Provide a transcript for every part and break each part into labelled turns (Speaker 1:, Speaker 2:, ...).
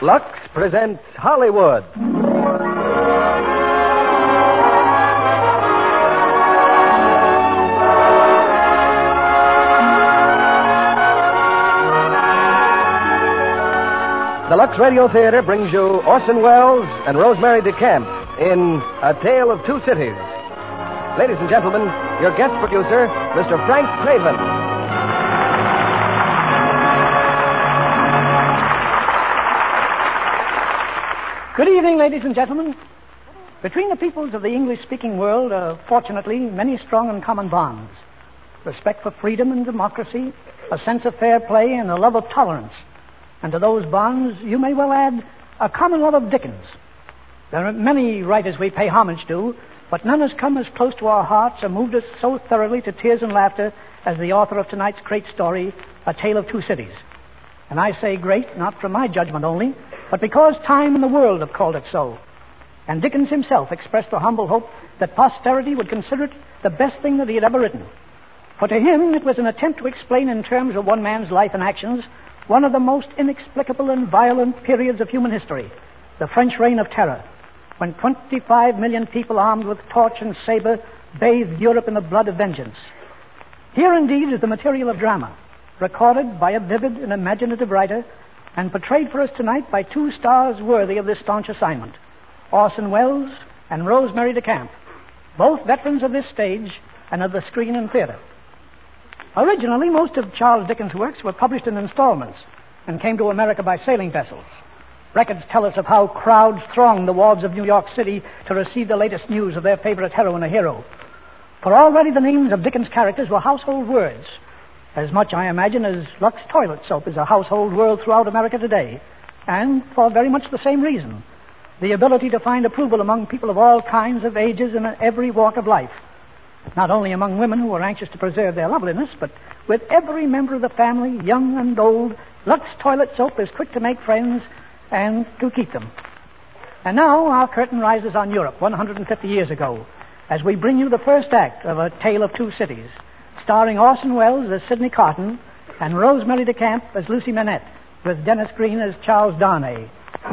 Speaker 1: Lux presents Hollywood. The Lux Radio Theater brings you Orson Welles and Rosemary DeCamp in A Tale of Two Cities. Ladies and gentlemen, your guest producer, Mr. Frank Craven.
Speaker 2: Good evening, ladies and gentlemen. Between the peoples of the English-speaking world are, fortunately, many strong and common bonds. Respect for freedom and democracy, a sense of fair play, and a love of tolerance. And to those bonds, you may well add, a common love of Dickens. There are many writers we pay homage to, but none has come as close to our hearts or moved us so thoroughly to tears and laughter as the author of tonight's great story, A Tale of Two Cities. And I say great, not from my judgment only, but because time and the world have called it so. And Dickens himself expressed a humble hope that posterity would consider it the best thing that he had ever written. For to him, it was an attempt to explain in terms of one man's life and actions one of the most inexplicable and violent periods of human history, the French Reign of Terror, when 25 million people armed with torch and saber bathed Europe in the blood of vengeance. Here indeed is the material of drama, recorded by a vivid and imaginative writer and portrayed for us tonight by two stars worthy of this staunch assignment, Orson Welles and Rosemary DeCamp, both veterans of this stage and of the screen and theater. Originally, most of Charles Dickens' works were published in installments and came to America by sailing vessels. Records tell us of how crowds thronged the wharves of New York City to receive the latest news of their favorite heroine or hero. For already the names of Dickens' characters were household words, as much, I imagine, as Lux toilet soap is a household word throughout America today, and for very much the same reason, the ability to find approval among people of all kinds of ages and in every walk of life. Not only among women who are anxious to preserve their loveliness, but with every member of the family, young and old, Lux toilet soap is quick to make friends and to keep them. And now our curtain rises on Europe 150 years ago as we bring you the first act of A Tale of Two Cities, starring Orson Welles as Sidney Carton and Rosemary DeCamp as Lucy Manette, with Dennis Green as Charles Darnay.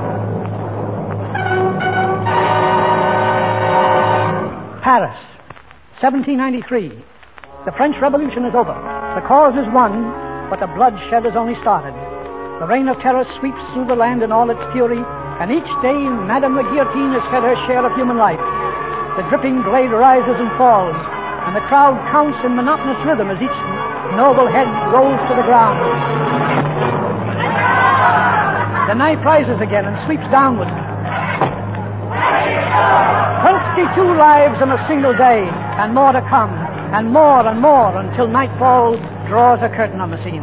Speaker 2: Paris, 1793. The French Revolution is over. The cause is won, but the bloodshed has only started. The Reign of Terror sweeps through the land in all its fury, and each day Madame the Guillotine has fed her share of human life. The dripping blade rises and falls, and the crowd counts in monotonous rhythm as each noble head rolls to the ground. The knife rises again and sweeps downward. 22 lives in a single day, and more to come, and more until nightfall draws a curtain on the scene.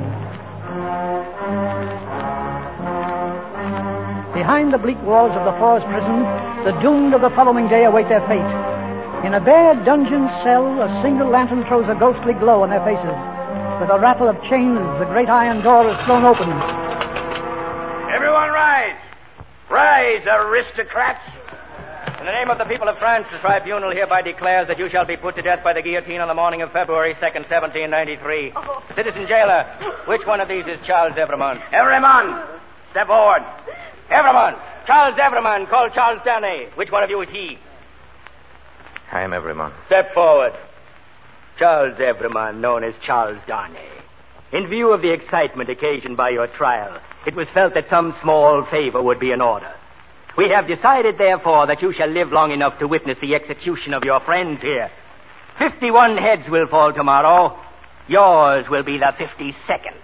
Speaker 2: Behind the bleak walls of the Forest prison, the doomed of the following day await their fate. In a bare dungeon cell, a single lantern throws a ghostly glow on their faces. With a rattle of chains, the great iron door is thrown open.
Speaker 3: Everyone rise! Rise, aristocrats! In the name of the people of France, the tribunal hereby declares that you shall be put to death by the guillotine on the morning of February 2nd, 1793. Citizen jailer, which one of these is Charles Evrémonde? Evrémonde! Step forward. Evrémonde! Charles Evrémonde, called Charles Darnay. Which one of you is he?
Speaker 4: I am Evrémonde.
Speaker 3: Step forward. Charles Evrémonde, known as Charles Darnay. In view of the excitement occasioned by your trial, it was felt that some small favor would be in order. We have decided, therefore, that you shall live long enough to witness the execution of your friends here. 51 heads will fall tomorrow. Yours will be the 52nd.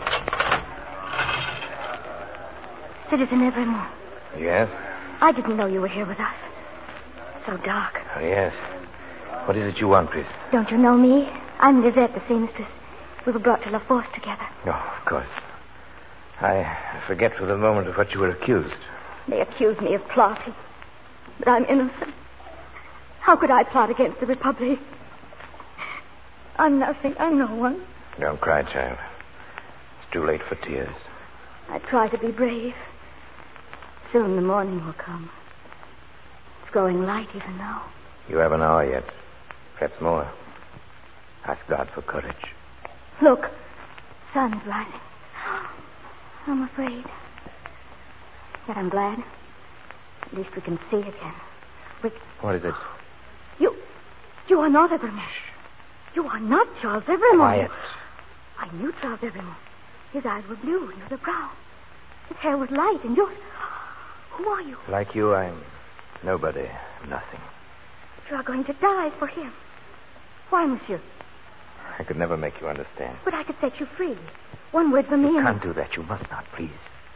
Speaker 5: Citizen Evrémonde.
Speaker 4: Yes?
Speaker 5: I didn't know you were here with us. So dark.
Speaker 4: Oh, yes. What is it you want, Chris?
Speaker 5: Don't you know me? I'm Lisette, the seamstress. We were brought to La Force together.
Speaker 4: Oh, of course. I forget for the moment of what you were accused.
Speaker 5: They accuse me of plotting. But I'm innocent. How could I plot against the Republic? I'm nothing. I'm no one.
Speaker 4: Don't cry, child. It's too late for tears.
Speaker 5: I try to be brave. Soon the morning will come. It's growing light even now.
Speaker 4: You have an hour yet. Perhaps more. Ask God for courage.
Speaker 5: Look. Sun's rising. I'm afraid. Yet I'm glad. At least we can see again.
Speaker 4: What is it?
Speaker 5: You are not Evermore. You are not Charles Evermore.
Speaker 4: Quiet.
Speaker 5: I knew Charles Evermore. His eyes were blue and yours were brown. His hair was light and yours... Who are you?
Speaker 4: Like you, I'm nobody, nothing.
Speaker 5: You are going to die for him. Why, monsieur?
Speaker 4: I could never make you understand.
Speaker 5: But I could set you free. One word from me
Speaker 4: You
Speaker 5: and...
Speaker 4: can't do that. You must not, please.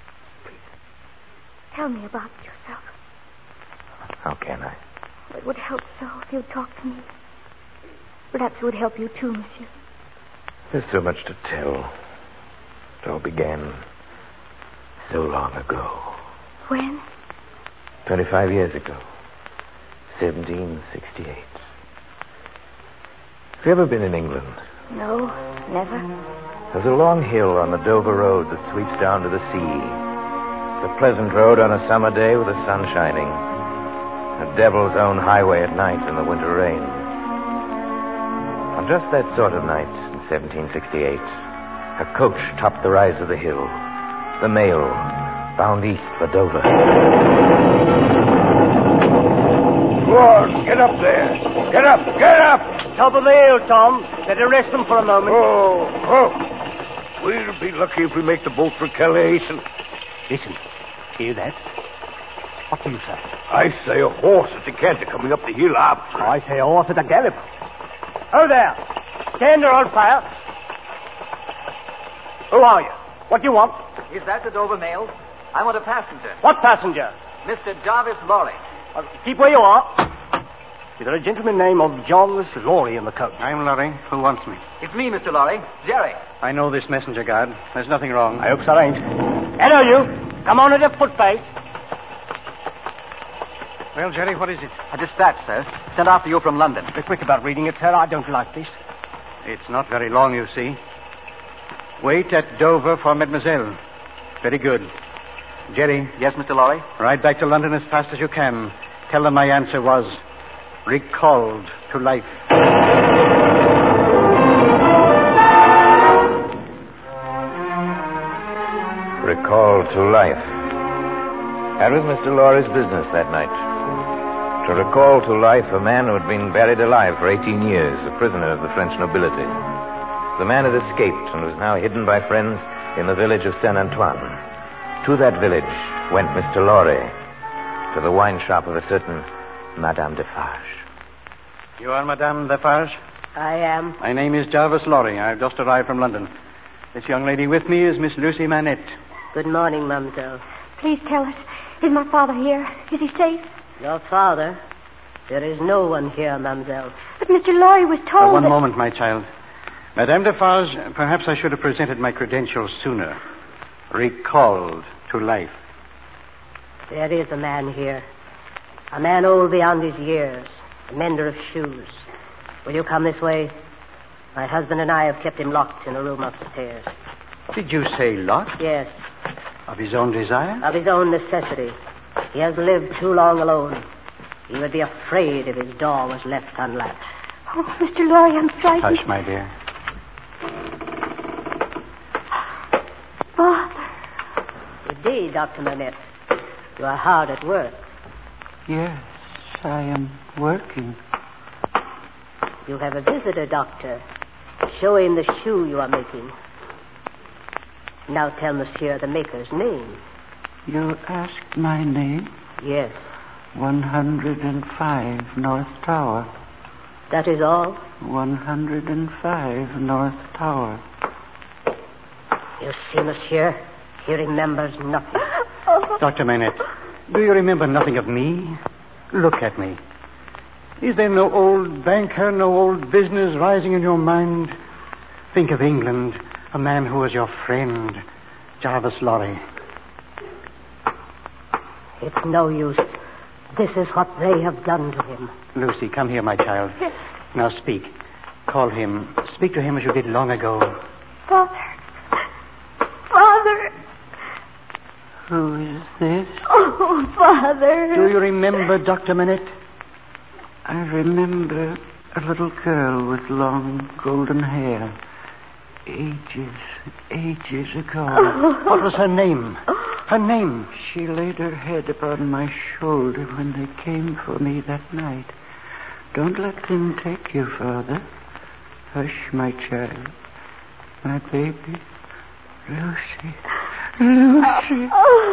Speaker 5: Tell me about yourself.
Speaker 4: How can I?
Speaker 5: It would help so if you'd talk to me. Perhaps it would help you too, monsieur.
Speaker 4: There's so much to tell. It all began so long ago.
Speaker 5: When?
Speaker 4: 25 years ago. 1768. Have you ever been in England?
Speaker 5: No, never.
Speaker 4: There's a long hill on the Dover Road that sweeps down to the sea. It's a pleasant road on a summer day with the sun shining. A devil's own highway at night in the winter rain. On just that sort of night in 1768, a coach topped the rise of the hill. The mail, bound east for Dover.
Speaker 6: Go on, get up there. Get up, get up!
Speaker 1: Top of the hill, Tom. Let her rest them for a moment.
Speaker 6: Oh. We'll be lucky if we make the boat for Calais.
Speaker 1: Listen. Hear that? What do you say?
Speaker 6: I say a horse at the canter coming up the hill after.
Speaker 1: I say a horse at a gallop. Oh, there. Stand there, old fire. Who are you? What do you want?
Speaker 7: Is that the Dover mail? I want a passenger.
Speaker 1: What passenger?
Speaker 7: Mr. Jarvis Lorry.
Speaker 1: Keep where you are. Is there a gentleman named Jarvis Lorry in the coach?
Speaker 8: I'm Lorry. Who wants me?
Speaker 7: It's me, Mr. Lorry. Jerry.
Speaker 8: I know this messenger guard. There's nothing wrong.
Speaker 1: I hope so ain't. Hello, you. Come on at the footpace.
Speaker 8: Well, Jerry, what is it?
Speaker 7: A dispatch, sir. Sent after you from London.
Speaker 1: Be quick about reading it, sir. I don't like this.
Speaker 8: It's not very long, you see. Wait at Dover for Mademoiselle. Very good. Jerry.
Speaker 7: Yes, Mr. Lorry?
Speaker 8: Ride back to London as fast as you can. Tell them my answer was recalled to life.
Speaker 4: Recalled to life. That was Mr. Lorry's business that night. To recall to life a man who had been buried alive for 18 years, a prisoner of the French nobility. The man had escaped and was now hidden by friends in the village of Saint-Antoine. To that village went Mr. Lorry, to the wine shop of a certain Madame Defarge.
Speaker 8: You are Madame Defarge?
Speaker 2: I am.
Speaker 8: My name is Jarvis Lorry. I've just arrived from London. This young lady with me is Miss Lucy Manette.
Speaker 9: Good morning, Mademoiselle.
Speaker 5: Please tell us, is my father here? Is he safe?
Speaker 9: Your father? There is no one here, Mademoiselle.
Speaker 5: But Mr. Lorry was told
Speaker 8: One
Speaker 5: that...
Speaker 8: moment, my child. Madame Defarge, perhaps I should have presented my credentials sooner. Recalled to life.
Speaker 9: There is a man here. A man old beyond his years. A mender of shoes. Will you come this way? My husband and I have kept him locked in a room upstairs.
Speaker 8: Did you say locked?
Speaker 9: Yes,
Speaker 8: Of his own desire?
Speaker 9: of his own necessity. He has lived too long alone. He would be afraid if his door was left unlatched.
Speaker 5: Oh, Mr. Lorry, I'm frightened.
Speaker 8: Hush, my dear.
Speaker 5: Father.
Speaker 9: Indeed, Dr. Manette. You are hard at work.
Speaker 10: Yes, I am working.
Speaker 9: You have a visitor, Doctor. Show him the shoe you are making. Now tell Monsieur the maker's name.
Speaker 10: You asked my name?
Speaker 9: Yes.
Speaker 10: 105 North Tower.
Speaker 9: That is all?
Speaker 10: 105 North Tower.
Speaker 9: You see, Monsieur, he remembers nothing.
Speaker 8: Dr. Manette, do you remember nothing of me? Look at me. Is there no old banker, no old business rising in your mind? Think of England, a man who was your friend, Jarvis Lorry.
Speaker 9: It's no use. This is what they have done to him.
Speaker 8: Lucy, come here, my child. Now speak. Call him. Speak to him as you did long ago.
Speaker 5: Father. Father.
Speaker 10: Who is this?
Speaker 5: Oh, Father.
Speaker 8: Do you remember Dr. Manette?
Speaker 10: I remember a little girl with long golden hair. Ages ago.
Speaker 8: What was her name?
Speaker 10: Her name. She laid her head upon my shoulder when they came for me that night. Don't let them take you, Father. Hush, my child. My baby. Lucy. Lucy.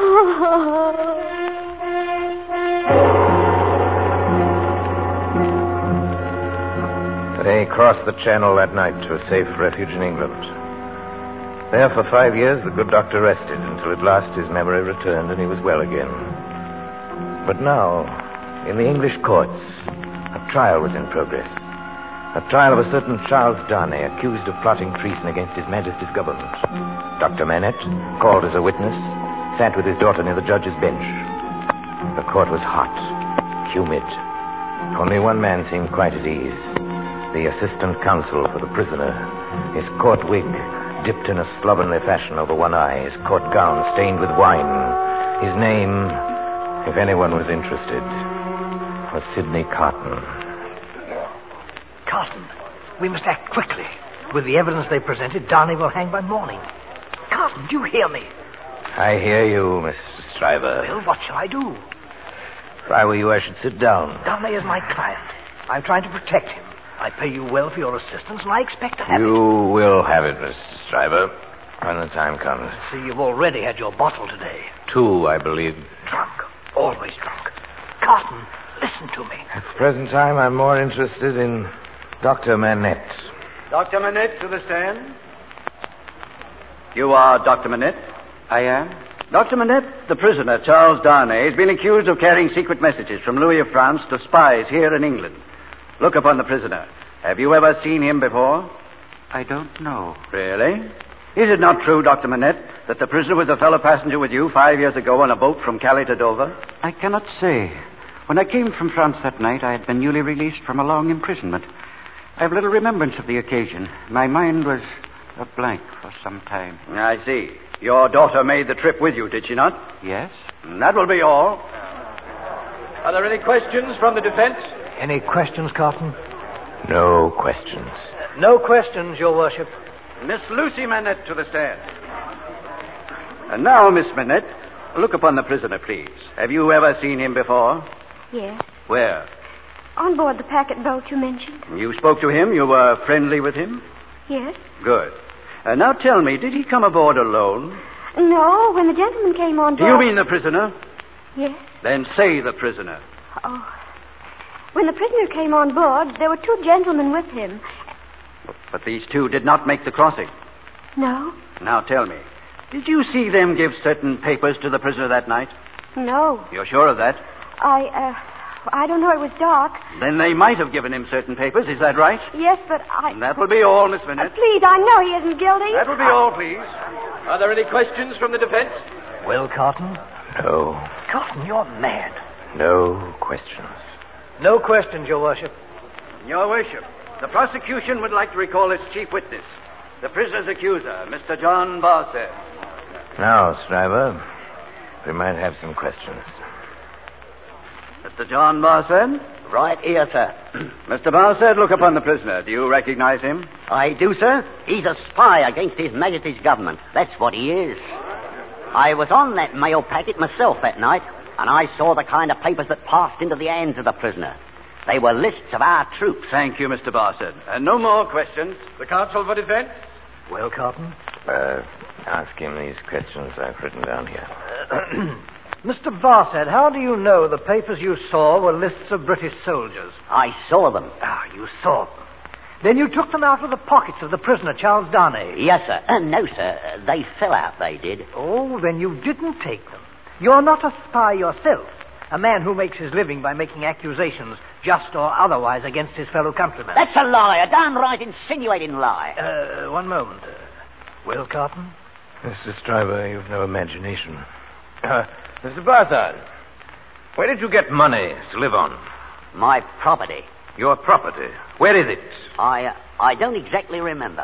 Speaker 4: They crossed the Channel that night to a safe refuge in England. There for 5 years, the good doctor rested until at last his memory returned and he was well again. But now, in the English courts, a trial was in progress. A trial of a certain Charles Darnay, accused of plotting treason against His Majesty's government. Dr. Manette, called as a witness, sat with his daughter near the judge's bench. The court was hot, humid. Only one man seemed quite at ease. The assistant counsel for the prisoner, his court wig dipped in a slovenly fashion over one eye, his court gown stained with wine. His name, if anyone was interested, was Sidney Carton.
Speaker 11: Carton, we must act quickly. With the evidence they presented, Darnay will hang by morning. Carton, do you hear me?
Speaker 4: I hear you, Mr. Stryver.
Speaker 11: Well, what shall I do?
Speaker 4: If I were you, I should sit down.
Speaker 11: Darnay is my client. I'm trying to protect him. I pay you well for your assistance, and I expect to have it.
Speaker 4: You will have it, Mr. Stryver, when the time comes.
Speaker 11: See, you've already had your bottle today.
Speaker 4: 2, I believe.
Speaker 11: Drunk. Always drunk. Carton, listen to me.
Speaker 4: At the present time, I'm more interested in Dr. Manette.
Speaker 12: Dr. Manette, to the stand. You are Dr. Manette?
Speaker 10: I am.
Speaker 12: Dr. Manette, the prisoner, Charles Darnay, has been accused of carrying secret messages from Louis of France to spies here in England. Look upon the prisoner. Have you ever seen him before?
Speaker 10: I don't know.
Speaker 12: Really? Is it not true, Dr. Manette, that the prisoner was a fellow passenger with you 5 years ago on a boat from Calais to Dover?
Speaker 10: I cannot say. When I came from France that night, I had been newly released from a long imprisonment. I have little remembrance of the occasion. My mind was a blank for some time.
Speaker 12: I see. Your daughter made the trip with you, did she not?
Speaker 10: Yes.
Speaker 12: That will be all.
Speaker 11: Are there any questions from the defense? Any questions, Carton?
Speaker 4: No questions.
Speaker 11: No questions, Your Worship.
Speaker 12: Miss Lucy Manette to the stand. And now, Miss Manette, look upon the prisoner, please. Have you ever seen him before?
Speaker 5: Yes.
Speaker 12: Where?
Speaker 5: On board the packet boat you mentioned.
Speaker 12: You spoke to him? You were friendly with him?
Speaker 5: Yes.
Speaker 12: Good. Now tell me, did he come aboard alone?
Speaker 5: No, when the gentleman came on board...
Speaker 12: Do you mean the prisoner?
Speaker 5: Yes.
Speaker 12: Then say the prisoner.
Speaker 5: Oh. When the prisoner came on board, there were 2 gentlemen with him.
Speaker 12: But these 2 did not make the crossing.
Speaker 5: No.
Speaker 12: Now tell me, did you see them give certain papers to the prisoner that night?
Speaker 5: No.
Speaker 12: You're sure of that?
Speaker 5: I don't know. It was dark.
Speaker 12: Then they might have given him certain papers. Is that right?
Speaker 5: Yes, but
Speaker 12: That will be all, Miss Manette.
Speaker 5: Please, I know he isn't guilty.
Speaker 12: That will be all, please.
Speaker 11: Are there any questions from the defense? Well, Carton?
Speaker 4: No.
Speaker 11: Carton, you're mad.
Speaker 4: No questions.
Speaker 11: No questions, Your Worship.
Speaker 12: Your Worship, the prosecution would like to recall its chief witness, the prisoner's accuser, Mr. John Barsad.
Speaker 4: Now, Stryver, we might have some questions.
Speaker 12: Mr. John Barsad?
Speaker 13: Right here, sir.
Speaker 12: Mr. Barsad, look upon the prisoner. Do you recognize him?
Speaker 13: I do, sir. He's a spy against His Majesty's government. That's what he is. I was on that mail packet myself that night, and I saw the kind of papers that passed into the hands of the prisoner. They were lists of our troops.
Speaker 12: Thank you, Mr. Barsad. No more questions.
Speaker 11: The counsel for defense? Well, Carton?
Speaker 4: Ask him these questions I've written down here.
Speaker 11: Mr. Barsad, how do you know the papers you saw were lists of British soldiers?
Speaker 13: I saw them.
Speaker 11: You saw them. Then you took them out of the pockets of the prisoner, Charles Darnay?
Speaker 13: Yes, sir. No, sir. They fell out, they did.
Speaker 11: Oh, then you didn't take them. You're not a spy yourself. A man who makes his living by making accusations, just or otherwise, against his fellow countrymen.
Speaker 13: That's a lie, a downright insinuating lie.
Speaker 11: One moment. Well, Carton?
Speaker 4: Mr. Stryver, you've no imagination. Mr. Barsad, where did you get money to live on?
Speaker 13: My property.
Speaker 4: Your property? Where is it?
Speaker 13: I don't exactly remember.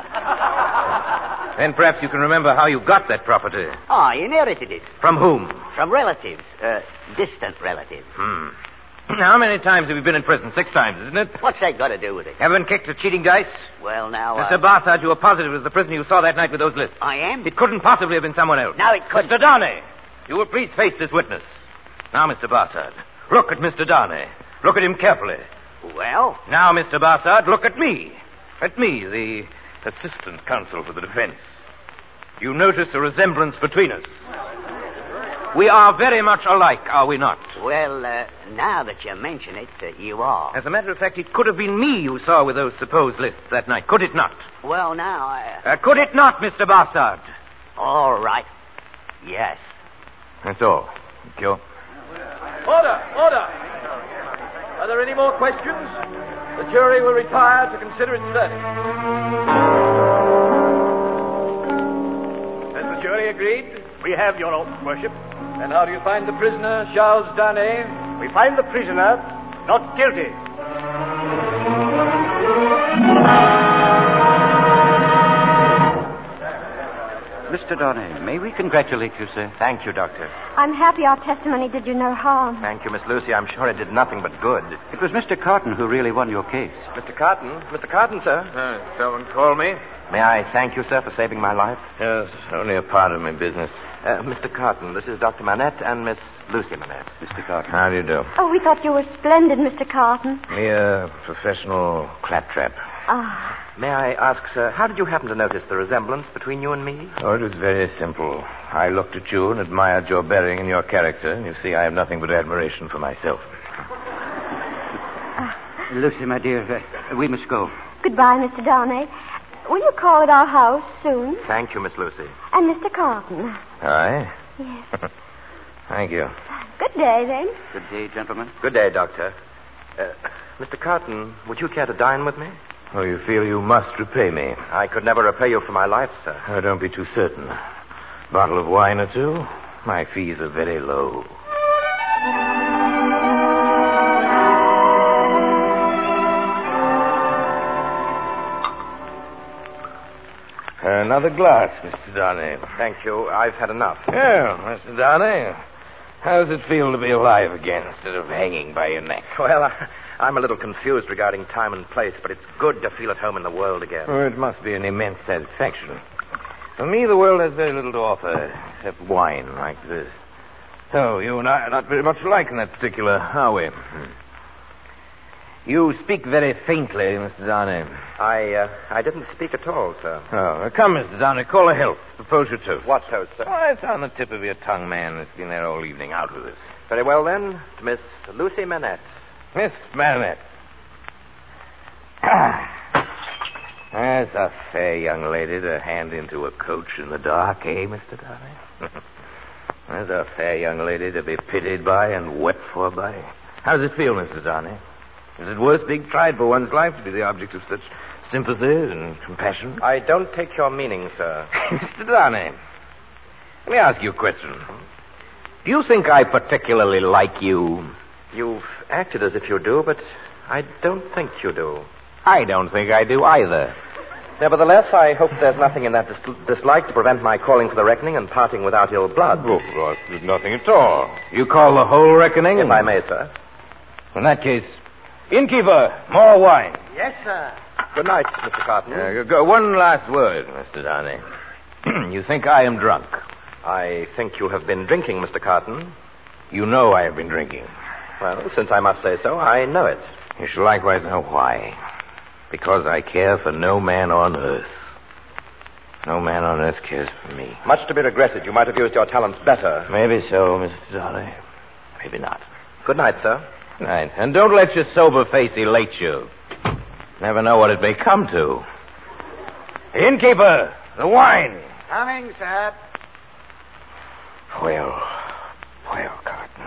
Speaker 4: Then perhaps you can remember how you got that property.
Speaker 13: I inherited it.
Speaker 4: From whom?
Speaker 13: From relatives. Distant relatives.
Speaker 4: How many times have you been in prison? 6 times, isn't it?
Speaker 13: What's that got to do with it?
Speaker 4: Ever been kicked at cheating dice?
Speaker 13: Well, now,
Speaker 4: Mr. Barsad, you were positive it was the prisoner you saw that night with those lists.
Speaker 13: I am?
Speaker 4: It couldn't possibly have been someone else.
Speaker 13: No, it couldn't.
Speaker 4: Mr. Darnay, You will please face this witness. Now, Mr. Barsad, look at Mr. Darnay. Look at him carefully.
Speaker 13: Well?
Speaker 4: Now, Mr. Barsad, look at me. At me, the assistant counsel for the defense. You notice a resemblance between us. We are very much alike, are we not?
Speaker 13: Well, now that you mention it, you are.
Speaker 4: As a matter of fact, it could have been me you saw with those supposed lists that night, could it not?
Speaker 13: Well, now,
Speaker 4: could it not, Mr. Barsad?
Speaker 13: All right. Yes.
Speaker 4: That's all. Thank you.
Speaker 3: Order! Are there any more questions? The jury will retire to consider its verdict. Has the jury agreed?
Speaker 14: We have, Your Worship.
Speaker 3: And how do you find the prisoner, Charles Darnay?
Speaker 14: We find the prisoner not guilty.
Speaker 12: Mr. Darnay, may we congratulate you, sir?
Speaker 15: Thank you, Doctor.
Speaker 5: I'm happy our testimony did you no harm.
Speaker 15: Thank you, Miss Lucy. I'm sure it did nothing but good.
Speaker 12: It was Mr. Carton who really won your case.
Speaker 15: Mr. Carton? Mr. Carton, sir?
Speaker 4: Someone call me?
Speaker 15: May I thank you, sir, for saving my life?
Speaker 4: Yes, only a part of my business.
Speaker 15: Mr. Carton, this is Dr. Manette and Miss Lucy Manette.
Speaker 12: Mr. Carton.
Speaker 4: How do you do?
Speaker 5: Oh, we thought you were splendid, Mr. Carton.
Speaker 4: Me a professional claptrap.
Speaker 5: Ah.
Speaker 15: May I ask, sir, how did you happen to notice the resemblance between you and me?
Speaker 4: Oh, it was very simple. I looked at you and admired your bearing and your character, and you see, I have nothing but admiration for myself.
Speaker 12: Lucy, my dear, we must go.
Speaker 5: Goodbye, Mr. Darnay. Will you call at our house soon?
Speaker 15: Thank you, Miss Lucy.
Speaker 5: And Mr. Carton.
Speaker 4: Aye?
Speaker 5: Yes.
Speaker 4: Thank you.
Speaker 5: Good day, then.
Speaker 12: Good day, gentlemen.
Speaker 15: Good day, Doctor. Mr. Carton, would you care to dine with me?
Speaker 4: Oh, you feel you must repay me?
Speaker 15: I could never repay you for my life, sir.
Speaker 4: Oh, don't be too certain. Bottle of wine or two? My fees are very low. Another glass, Mr. Darnay.
Speaker 15: Thank you. I've had enough.
Speaker 4: Well, Mr. Darnay, how does it feel to be alive again instead of hanging by your neck?
Speaker 15: Well, I'm a little confused regarding time and place, but it's good to feel at home in the world again.
Speaker 4: Oh, it must be an immense satisfaction. For me, the world has very little to offer, except wine like this. So, you and I are not very much alike in that particular, are we? You speak very faintly, Mr. Darnay.
Speaker 15: I didn't speak at all, sir.
Speaker 4: Oh, come, Mr. Darnay, call a health. Propose your toast.
Speaker 15: What toast, sir?
Speaker 4: Oh, it's on the tip of your tongue, man. It's been there all evening. Out with it.
Speaker 15: Very well, then. To Miss Lucy Manette.
Speaker 4: Miss Manette. That's a fair young lady to hand into a coach in the dark, eh, Mr. Darnay? That's a fair young lady to be pitied by and wept for by. How does it feel, Mr. Darnay? Is it worth being tried for one's life to be the object of such sympathy and compassion?
Speaker 15: I don't take your meaning, sir.
Speaker 4: Mr. Darnay, let me ask you a question. Do you think I particularly like you?
Speaker 15: You've acted as if you do, but I don't think you do.
Speaker 4: I don't think I do either.
Speaker 15: Nevertheless, I hope there's nothing in that dislike to prevent my calling for the reckoning and parting without ill blood.
Speaker 4: Oh, there's nothing at all. You call the whole reckoning?
Speaker 15: If I may, sir.
Speaker 4: In that case, innkeeper, more wine.
Speaker 11: Yes, sir.
Speaker 15: Good night, Mr. Carton.
Speaker 4: One last word, Mr. Darnay. You think I am drunk?
Speaker 15: I think you have been drinking, Mr. Carton.
Speaker 4: You know I have been drinking.
Speaker 15: Well, since I must say so, I know it.
Speaker 4: You should likewise know why. Because I care for no man on earth. No man on earth cares for me.
Speaker 15: Much to be regretted. You might have used your talents better.
Speaker 4: Maybe so, Mr. Darnay. Maybe not.
Speaker 15: Good night, sir.
Speaker 4: Good night. And don't let your sober face elate you. Never know what it may come to. Innkeeper, the wine.
Speaker 11: Coming, sir.
Speaker 4: Well, Carton.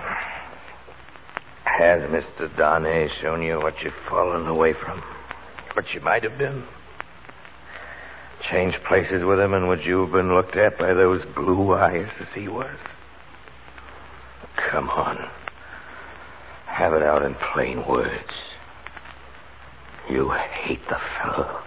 Speaker 4: Has Mr. Darnay shown you what you've fallen away from? What you might have been? Change places with him, and would you have been looked at by those blue eyes as he was? Come on. Have it out in plain words. You hate the fellow.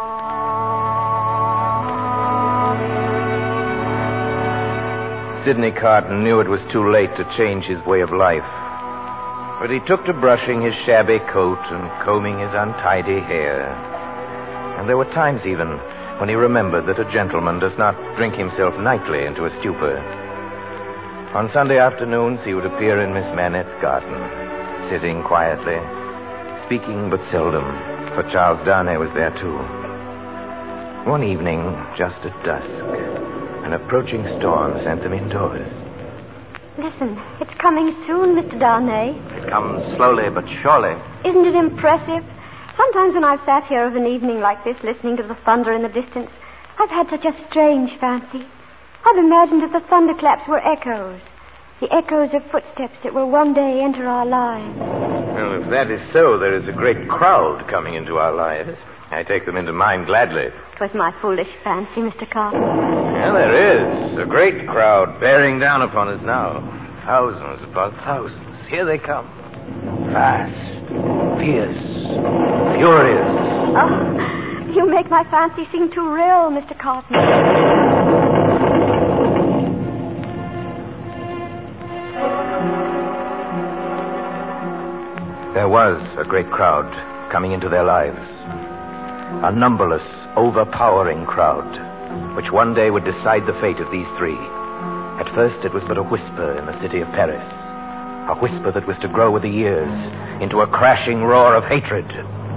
Speaker 4: Sidney Carton knew it was too late to change his way of life. But he took to brushing his shabby coat and combing his untidy hair. And there were times even when he remembered that a gentleman does not drink himself nightly into a stupor. On Sunday afternoons, he would appear in Miss Manette's garden, sitting quietly, speaking but seldom, for Charles Darnay was there too. One evening, just at dusk, an approaching storm sent them indoors.
Speaker 5: Listen, it's coming soon, Mr. Darnay.
Speaker 15: It comes slowly but surely.
Speaker 5: Isn't it impressive? Sometimes when I've sat here of an evening like this, listening to the thunder in the distance, I've had such a strange fancy. I've imagined that the thunderclaps were echoes. The echoes of footsteps that will one day enter our lives.
Speaker 4: Well, if that is so, there is a great crowd coming into our lives. I take them into mine gladly.
Speaker 5: It was my foolish fancy, Mr. Carter.
Speaker 4: Yeah, there is. A great crowd bearing down upon us now. Thousands upon thousands. Here they come. Fast, fierce, furious.
Speaker 5: Oh, you make my fancy seem too real, Mr. Carton.
Speaker 4: There was a great crowd coming into their lives. A numberless, overpowering crowd, which one day would decide the fate of these three. At first, it was but a whisper in the city of Paris. A whisper that was to grow with the years into a crashing roar of hatred.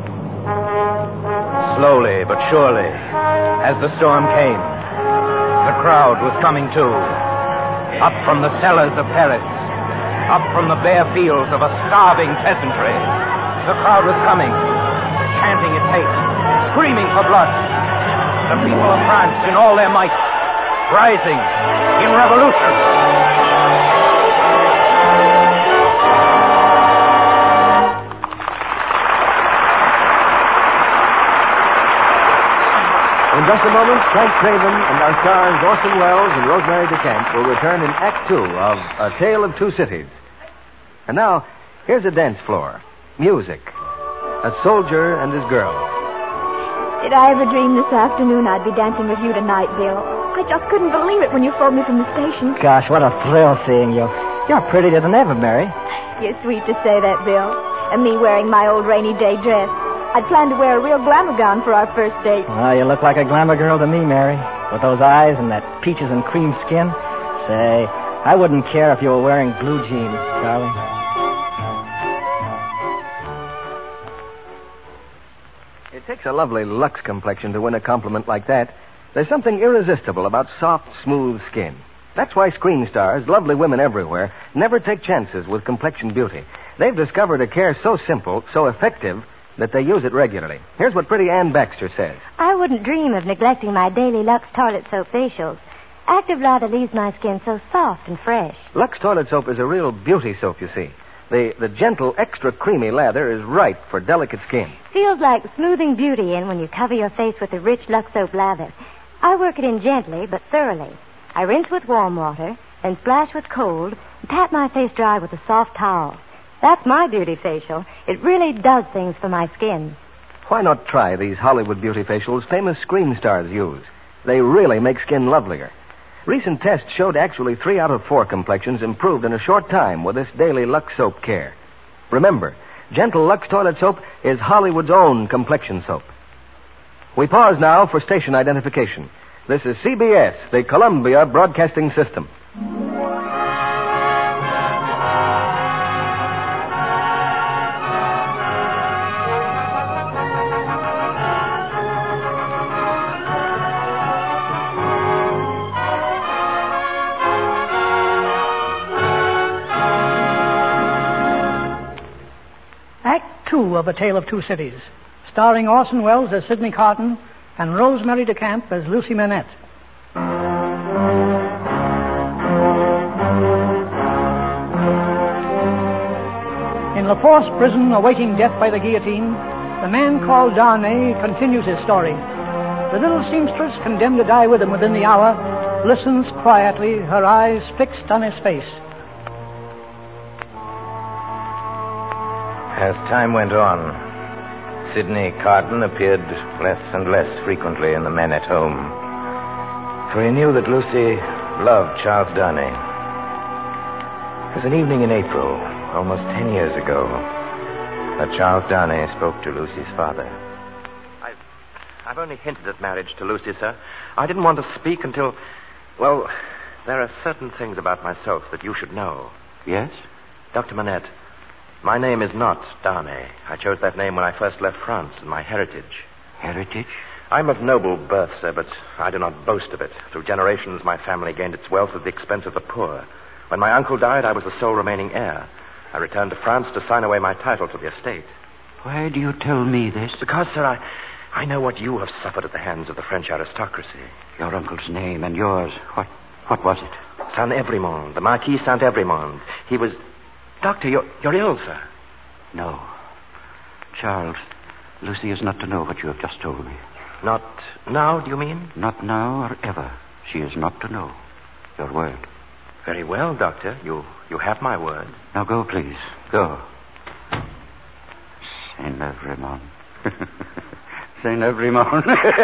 Speaker 4: Slowly but surely, as the storm came, the crowd was coming too. Up from the cellars of Paris, up from the bare fields of a starving peasantry, the crowd was coming, chanting its hate, screaming for blood. The people of France in all their might, rising in revolution.
Speaker 1: In just a moment, Frank Craven and our stars Orson Welles and Rosemary DeCamp will return in Act Two of A Tale of Two Cities. And now, here's a dance floor. Music. A soldier and his girl.
Speaker 5: Did I ever dream this afternoon I'd be dancing with you tonight, Bill? I just couldn't believe it when you phoned me from the station.
Speaker 11: Gosh, what a thrill seeing you. You're prettier than ever, Mary.
Speaker 5: You're sweet to say that, Bill. And me wearing my old rainy day dress. I'd planned to wear a real glamour gown for our first date.
Speaker 11: Well, you look like a glamour girl to me, Mary. With those eyes and that peaches and cream skin. Say, I wouldn't care if you were wearing blue jeans, darling.
Speaker 1: It takes a lovely Lux complexion to win a compliment like that. There's something irresistible about soft, smooth skin. That's why screen stars, lovely women everywhere, never take chances with complexion beauty. They've discovered a care so simple, so effective, that they use it regularly. Here's what pretty Ann Baxter says.
Speaker 16: I wouldn't dream of neglecting my daily Lux toilet soap facials. Active Lather leaves my skin so soft and fresh.
Speaker 1: Lux toilet soap is a real beauty soap, you see. The gentle, extra creamy lather is right for delicate skin.
Speaker 16: Feels like smoothing beauty in when you cover your face with the rich Lux soap lather. I work it in gently but thoroughly. I rinse with warm water, then splash with cold, and pat my face dry with a soft towel. That's my beauty facial. It really does things for my skin.
Speaker 1: Why not try these Hollywood beauty facials famous screen stars use? They really make skin lovelier. Recent tests showed actually 3 out of 4 complexions improved in a short time with this daily Lux soap care. Remember, gentle Lux toilet soap is Hollywood's own complexion soap. We pause now for station identification. This is CBS, the Columbia Broadcasting System.
Speaker 2: Act Two of A Tale of Two Cities, starring Orson Welles as Sidney Carton and Rosemary DeCamp as Lucy Manette. In La Force prison, awaiting death by the guillotine, the man called Darnay continues his story. The little seamstress, condemned to die with him within the hour, listens quietly, her eyes fixed on his face.
Speaker 4: As time went on, Sidney Carton appeared less and less frequently in the Manette home, for he knew that Lucy loved Charles Darnay. It was an evening in April, almost 10 years ago, that Charles Darnay spoke to Lucy's father.
Speaker 15: I've only hinted at marriage to Lucy, sir. I didn't want to speak until There are certain things about myself that you should know.
Speaker 10: Yes?
Speaker 15: Dr. Manette, my name is not Darnay. I chose that name when I first left France and my heritage.
Speaker 10: Heritage?
Speaker 15: I'm of noble birth, sir, but I do not boast of it. Through generations, my family gained its wealth at the expense of the poor. When my uncle died, I was the sole remaining heir. I returned to France to sign away my title to the estate.
Speaker 10: Why do you tell me this?
Speaker 15: Because, sir, I know what you have suffered at the hands of the French aristocracy.
Speaker 10: Your uncle's name and yours. What was it?
Speaker 15: Saint-Evremond, the Marquis Saint-Evremond. He was... Doctor, you're ill, sir.
Speaker 10: No. Charles, Lucy is not to know what you have just told me.
Speaker 15: Not now, do you mean?
Speaker 10: Not now or ever. She is not to know. Your word.
Speaker 15: Very well, Doctor. You have my word.
Speaker 10: Now go, please. Go. Saint-Evremond. Saint-Evremond.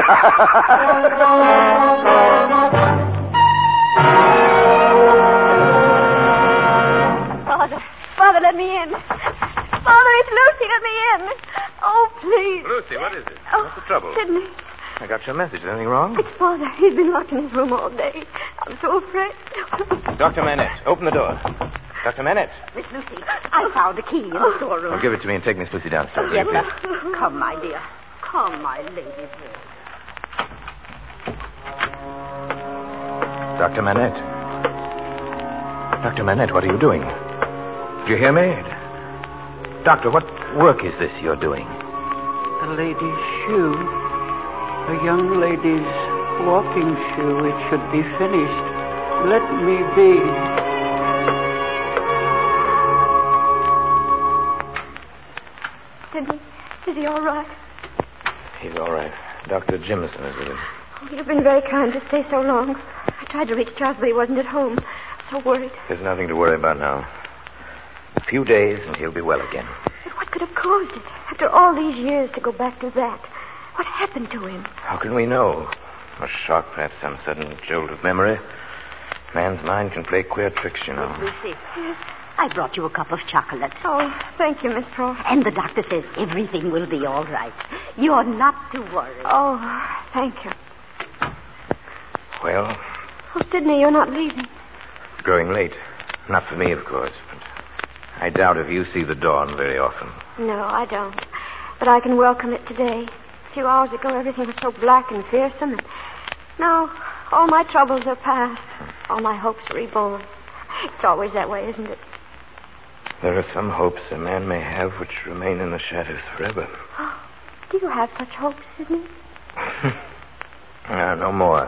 Speaker 5: Father, let me in. Father, it's Lucy. Let me in. Oh, please.
Speaker 4: Lucy, what is it?
Speaker 5: Oh,
Speaker 4: What's the trouble?
Speaker 5: Sidney.
Speaker 4: I got your message. Anything wrong?
Speaker 5: It's Father. He's been locked in his room all day. I'm so afraid.
Speaker 4: Dr. Manette, open the door. Dr. Manette.
Speaker 9: Miss Lucy, I found a key in the storeroom.
Speaker 4: Well, give it to me and take Miss Lucy downstairs.
Speaker 9: Yes,
Speaker 4: will you, please?
Speaker 9: sir. Come, my dear. Come, my lady boy.
Speaker 4: Dr. Manette. Dr. Manette, what are you doing? Did you hear me? Doctor, what work is this you're doing?
Speaker 10: The lady's shoe. A young lady's walking shoe. It should be finished. Let me be.
Speaker 5: Sidney, is he all right?
Speaker 4: He's all right. Dr. Jimison is with him.
Speaker 5: Oh, you've been very kind to stay so long. I tried to reach Charles, but he wasn't at home. So worried.
Speaker 4: There's nothing to worry about now. A few days and he'll be well again.
Speaker 5: But what could have caused it? After all these years to go back to that. What happened to him?
Speaker 4: How can we know? A shock, perhaps some sudden jolt of memory. Man's mind can play queer tricks, you know.
Speaker 9: Lucy. Yes. I brought you a cup of chocolate.
Speaker 5: Oh, thank you, Miss Frost.
Speaker 9: And the doctor says everything will be all right. You're not to worry.
Speaker 5: Oh, thank you.
Speaker 4: Well?
Speaker 5: Oh, Sidney, you're not leaving.
Speaker 4: It's growing late. Not for me, of course, but I doubt if you see the dawn very often.
Speaker 5: No, I don't. But I can welcome it today. A few hours ago, everything was so black and fearsome, and now all my troubles are past. All my hopes are reborn. It's always that way, isn't it?
Speaker 4: There are some hopes a man may have which remain in the shadows forever.
Speaker 5: Do you have such hopes, Sidney?
Speaker 4: No more.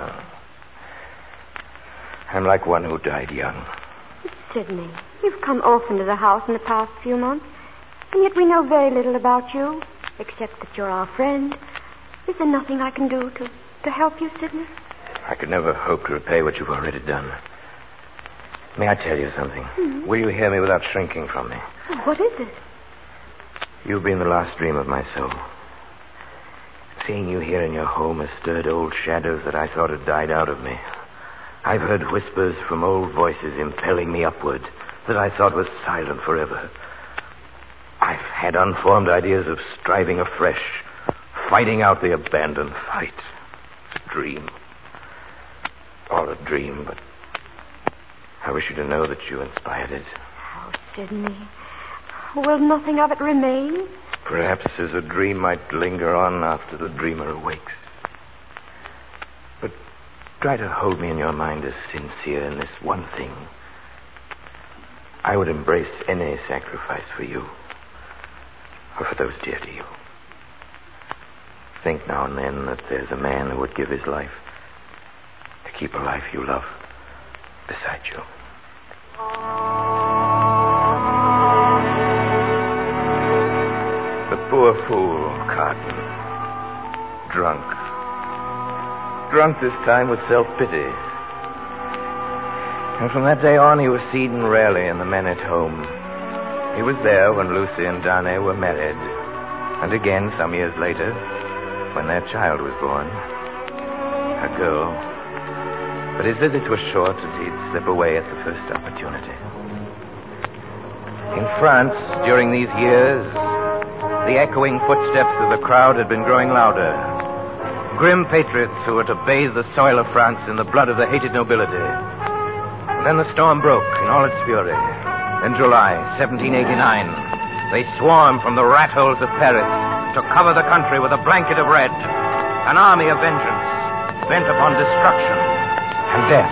Speaker 4: I'm like one who died young.
Speaker 5: Sidney, you've come often to the house in the past few months, and yet we know very little about you, except that you're our friend. Is there nothing I can do to help you, Sidney?
Speaker 4: I could never hope to repay what you've already done. May I tell you something?
Speaker 5: Mm-hmm.
Speaker 4: Will you hear me without shrinking from me?
Speaker 5: What is it?
Speaker 4: You've been the last dream of my soul. Seeing you here in your home has stirred old shadows that I thought had died out of me. I've heard whispers from old voices impelling me upward that I thought was silent forever. I've had unformed ideas of striving afresh, fighting out the abandoned fight. It's a dream. All a dream, but I wish you to know that you inspired it.
Speaker 5: Oh, Sidney. Will nothing of it remain?
Speaker 4: Perhaps as a dream might linger on after the dreamer awakes. But try to hold me in your mind as sincere in this one thing. I would embrace any sacrifice for you, or for those dear to you. Think now and then that there's a man who would give his life to keep a life you love beside you. The poor fool, Carton. Drunk. Drunk this time with self-pity. And from that day on, he was seen rarely in the Manette home. He was there when Lucy and Darnay were married. And again, some years later, when their child was born. A girl. But his visits were short, and he'd slip away at the first opportunity. In France, during these years, the echoing footsteps of the crowd had been growing louder. Grim patriots who were to bathe the soil of France in the blood of the hated nobility. Then the storm broke in all its fury. In July 1789, they swarmed from the rat holes of Paris to cover the country with a blanket of red, an army of vengeance bent upon destruction and death.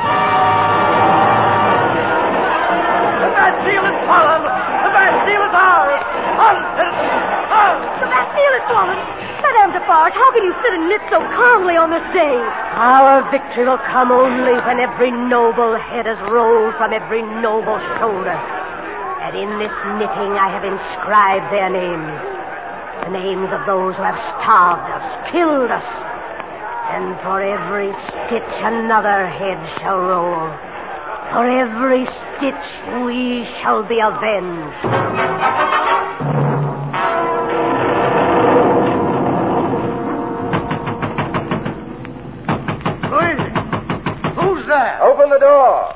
Speaker 14: The Bastille is fallen! The Bastille is ours! On, citizens! On!
Speaker 5: The Bastille is fallen! Madame Defarge, how can you sit and knit so calmly on this day?
Speaker 9: Our victory will come only when every noble head is rolled from every noble shoulder. And in this knitting I have inscribed their names. The names of those who have starved us, killed us. And for every stitch another head shall roll. For every stitch we shall be avenged.
Speaker 4: Open the door.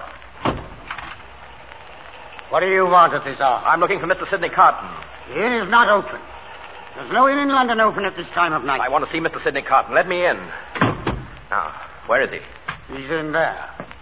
Speaker 17: What do you want at this hour?
Speaker 15: I'm looking for Mr. Sidney Carton.
Speaker 17: The inn is not open. There's no inn in London open at this time of night.
Speaker 15: I want to see Mr. Sidney Carton. Let me in. Now, where is he?
Speaker 17: He's in there.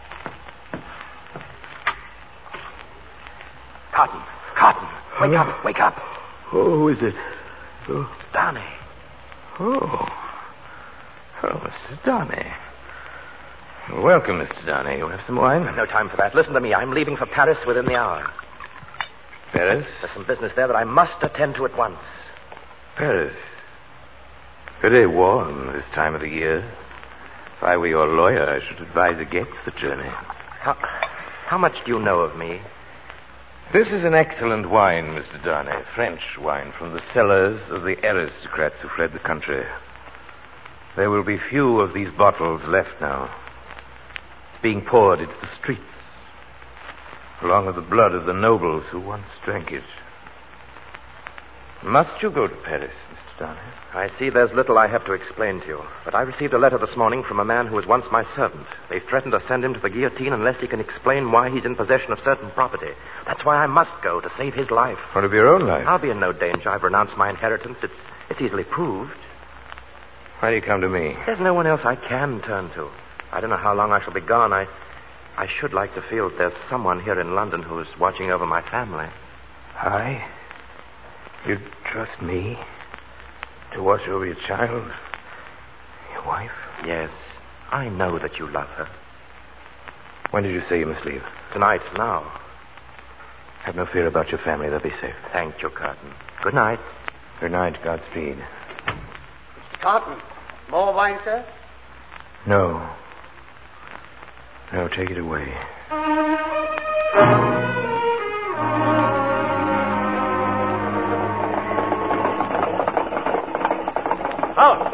Speaker 15: Carton. Carton. Wake up. Wake up.
Speaker 6: Who is it? Oh.
Speaker 15: Darnay.
Speaker 4: Oh, Mr. Darnay. Welcome, Mr. Darnay. You have some wine?
Speaker 15: No time for that. Listen to me. I'm leaving for Paris within the hour.
Speaker 4: Paris?
Speaker 15: There's some business there that I must attend to at once.
Speaker 4: Paris? Very warm this time of the year. If I were your lawyer, I should advise against the journey.
Speaker 15: How much do you know of me?
Speaker 4: This is an excellent wine, Mr. Darnay. French wine from the cellars of the aristocrats who fled the country. There will be few of these bottles left now. It's being poured into the streets, along with the blood of the nobles who once drank it. Must you go to Paris, Mr. Darnay?
Speaker 15: I see there's little I have to explain to you, but I received a letter this morning from a man who was once my servant. They've threatened to send him to the guillotine unless he can explain why he's in possession of certain property. That's why I must go, to save his life.
Speaker 4: What of your own life?
Speaker 15: I'll be in no danger. I've renounced my inheritance. It's easily proved.
Speaker 4: Why do you come to me?
Speaker 15: There's no one else I can turn to. I don't know how long I shall be gone. I should like to feel that there's someone here in London who is watching over my family.
Speaker 4: I? You trust me to watch over your child? Your wife?
Speaker 15: Yes. I know that you love her.
Speaker 4: When did you say you must leave?
Speaker 15: Tonight, now.
Speaker 4: Have no fear about your family. They'll be safe.
Speaker 15: Thank you, Carton. Good night.
Speaker 4: Good night. Godspeed.
Speaker 17: Mr. Carton, more wine, sir?
Speaker 4: No. No, take it away.
Speaker 14: Halt!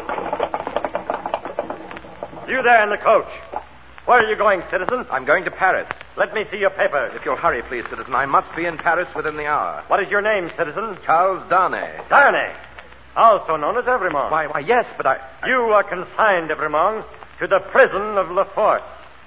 Speaker 14: You there in the coach. Where are you going, citizen?
Speaker 15: I'm going to Paris.
Speaker 14: Let me see your papers.
Speaker 15: If you'll hurry, please, citizen. I must be in Paris within the hour.
Speaker 14: What is your name, citizen?
Speaker 15: Charles Darnay.
Speaker 14: Darnay. Also known as Evremont.
Speaker 15: Why, yes, but
Speaker 14: You are consigned, Evremont, to the prison of La Force.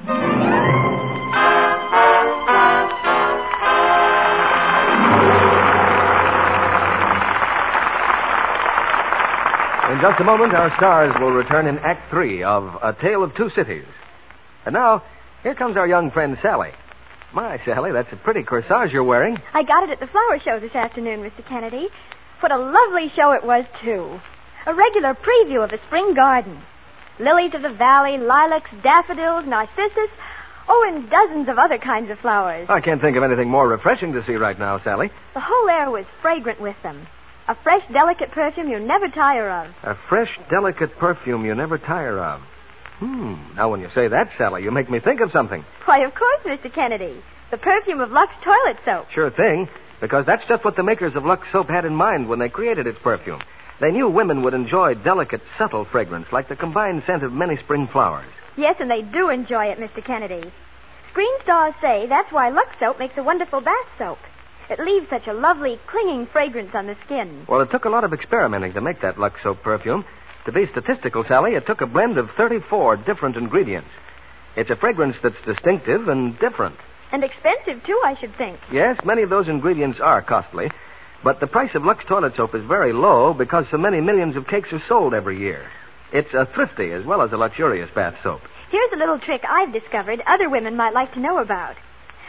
Speaker 1: In just a moment, our stars will return in Act 3 of A Tale of Two Cities. And now, here comes our young friend, Sally. My, Sally, that's a pretty corsage you're wearing.
Speaker 5: I got it at the flower show this afternoon, Mr. Kennedy. What a lovely show it was, too. A regular preview of a spring garden. Lilies of the valley, lilacs, daffodils, narcissus, and dozens of other kinds of flowers.
Speaker 1: I can't think of anything more refreshing to see right now, Sally.
Speaker 5: The whole air was fragrant with them. A fresh, delicate perfume you never tire of.
Speaker 1: A fresh, delicate perfume you never tire of. Now when you say that, Sally, you make me think of something.
Speaker 5: Why, of course, Mr. Kennedy. The perfume of Lux toilet soap.
Speaker 1: Sure thing, because that's just what the makers of Lux soap had in mind when they created its perfume. They knew women would enjoy delicate, subtle fragrance like the combined scent of many spring flowers.
Speaker 5: Yes, and they do enjoy it, Mr. Kennedy. Screen stars say that's why Lux soap makes a wonderful bath soap. It leaves such a lovely, clinging fragrance on the skin.
Speaker 1: Well, it took a lot of experimenting to make that Lux soap perfume. To be statistical, Sally, it took a blend of 34 different ingredients. It's a fragrance that's distinctive and different.
Speaker 5: And expensive, too, I should think.
Speaker 1: Yes, many of those ingredients are costly. But the price of Lux toilet soap is very low because so many millions of cakes are sold every year. It's a thrifty as well as a luxurious bath soap.
Speaker 5: Here's a little trick I've discovered other women might like to know about.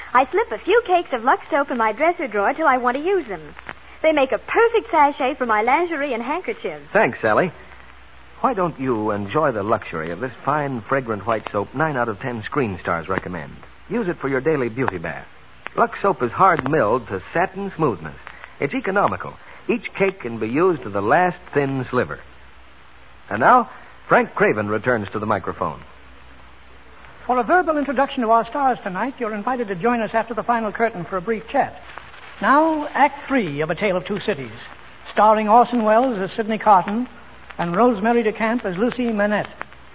Speaker 18: I slip a few cakes of Lux soap in my dresser drawer till I want to use them. They make a perfect sachet for my lingerie and handkerchiefs.
Speaker 1: Thanks, Sally. Why don't you enjoy the luxury of this fine, fragrant white soap 9 out of 10 screen stars recommend? Use it for your daily beauty bath. Lux soap is hard milled to satin smoothness. It's economical. Each cake can be used to the last thin sliver. And now, Frank Craven returns to the microphone.
Speaker 2: For a verbal introduction to our stars tonight, you're invited to join us after the final curtain for a brief chat. Now, Act 3 of A Tale of Two Cities, starring Orson Welles as Sidney Carton and Rosemary DeCamp as Lucy Manette.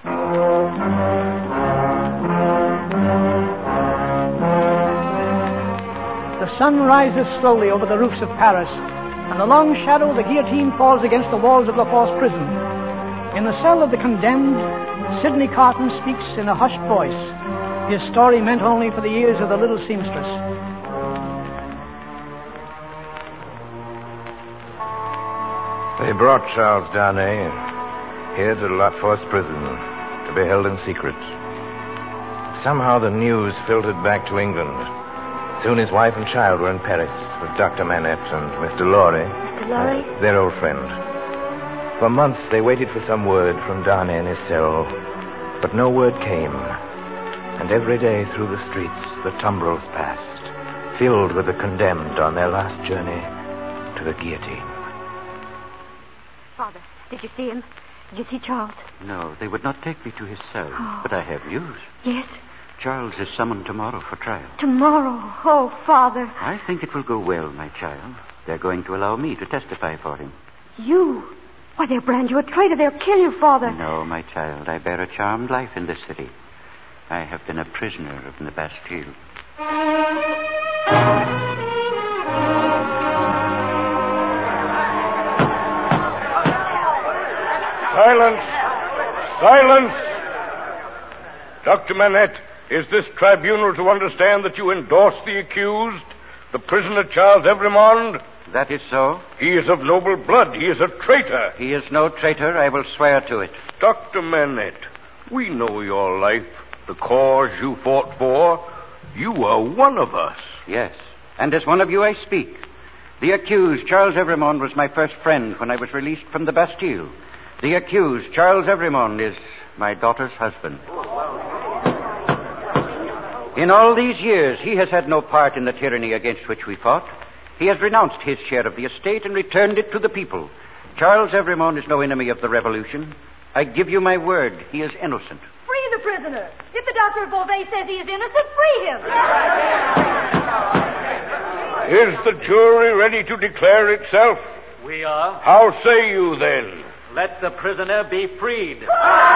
Speaker 2: The sun rises slowly over the roofs of Paris, and the long shadow of the guillotine falls against the walls of La Force prison. In the cell of the condemned, Sidney Carton speaks in a hushed voice, his story meant only for the ears of the little seamstress.
Speaker 4: They brought Charles Darnay here to La Force prison to be held in secret. Somehow the news filtered back to England. Soon his wife and child were in Paris with Dr. Manette and Mr. Lorry.
Speaker 5: Mr. Lorry?
Speaker 4: Their old friend. For months they waited for some word from Darnay in his cell, but no word came. And every day through the streets the tumbrils passed, filled with the condemned on their last journey to the guillotine.
Speaker 5: Father, did you see him? Did you see Charles?
Speaker 10: No, they would not take me to his cell.
Speaker 5: Oh.
Speaker 10: But I have news.
Speaker 5: Yes?
Speaker 10: Charles is summoned tomorrow for trial.
Speaker 5: Tomorrow? Oh, Father.
Speaker 10: I think it will go well, my child. They're going to allow me to testify for him.
Speaker 5: You? Why, they'll brand you a traitor. They'll kill you, Father.
Speaker 10: No, my child. I bear a charmed life in this city. I have been a prisoner of the Bastille.
Speaker 6: Silence! Silence! Dr. Manette, is this tribunal to understand that you endorse the accused, the prisoner Charles Evremond?
Speaker 10: That is so.
Speaker 6: He is of noble blood. He is a traitor.
Speaker 10: He is no traitor. I will swear to it.
Speaker 6: Dr. Manette, we know your life, the cause you fought for. You are one of us.
Speaker 10: Yes, and as one of you I speak. The accused, Charles Evremond, was my first friend when I was released from the Bastille. The accused, Charles Evremond, is my daughter's husband. In all these years, he has had no part in the tyranny against which we fought. He has renounced his share of the estate and returned it to the people. Charles Evremond is no enemy of the revolution. I give you my word, he is innocent.
Speaker 19: Free the prisoner. If the Doctor of Beauvais says he is innocent, free him.
Speaker 6: Is the jury ready to declare itself?
Speaker 3: We are.
Speaker 6: How say you, then?
Speaker 3: Let the prisoner be freed.
Speaker 19: Wait,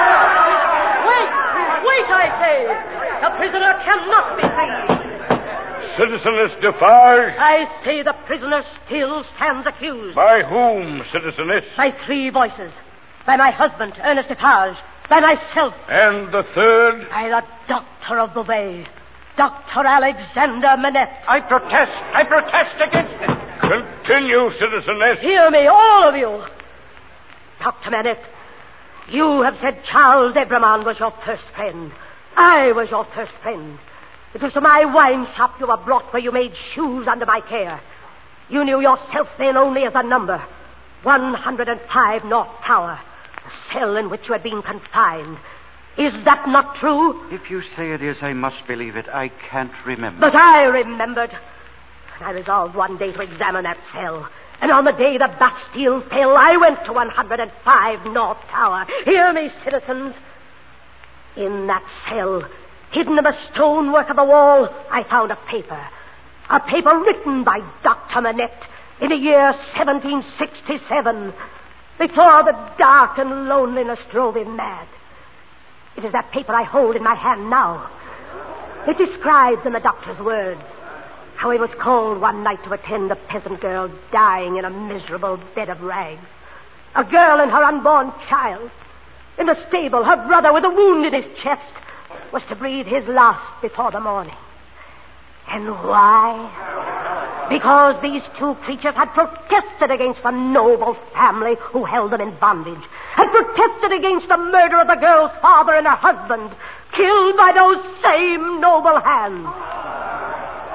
Speaker 19: I say. The prisoner cannot be freed.
Speaker 6: Citizeness Defarge?
Speaker 9: I say the prisoner still stands accused.
Speaker 6: By whom, Citizeness?
Speaker 9: By three voices. By my husband, Ernest Defarge. By myself.
Speaker 6: And the third?
Speaker 9: By the Doctor of Beauvais. Dr. Alexander Manette.
Speaker 6: I protest against it. Continue, Citizeness.
Speaker 9: Hear me, all of you. Dr. Manette, you have said Charles Evremond was your first friend. I was your first friend. It was to my wine shop you were brought where you made shoes under my care. You knew yourself then only as a number. 105 North Tower, the cell in which you had been confined. Is that not true?
Speaker 10: If you say it is, I must believe it. I can't remember.
Speaker 9: But I remembered. And I resolved one day to examine that cell. And on the day the Bastille fell, I went to 105 North Tower. Hear me, citizens. In that cell, hidden in the stonework of the wall, I found a paper. A paper written by Dr. Manette in the year 1767, before the dark and loneliness drove him mad. It is that paper I hold in my hand now. It describes in the doctor's words how he was called one night to attend a peasant girl dying in a miserable bed of rags. A girl and her unborn child. In the stable, her brother with a wound in his chest was to breathe his last before the morning. And why? Because these two creatures had protested against the noble family who held them in bondage, had protested against the murder of the girl's father and her husband, killed by those same noble hands.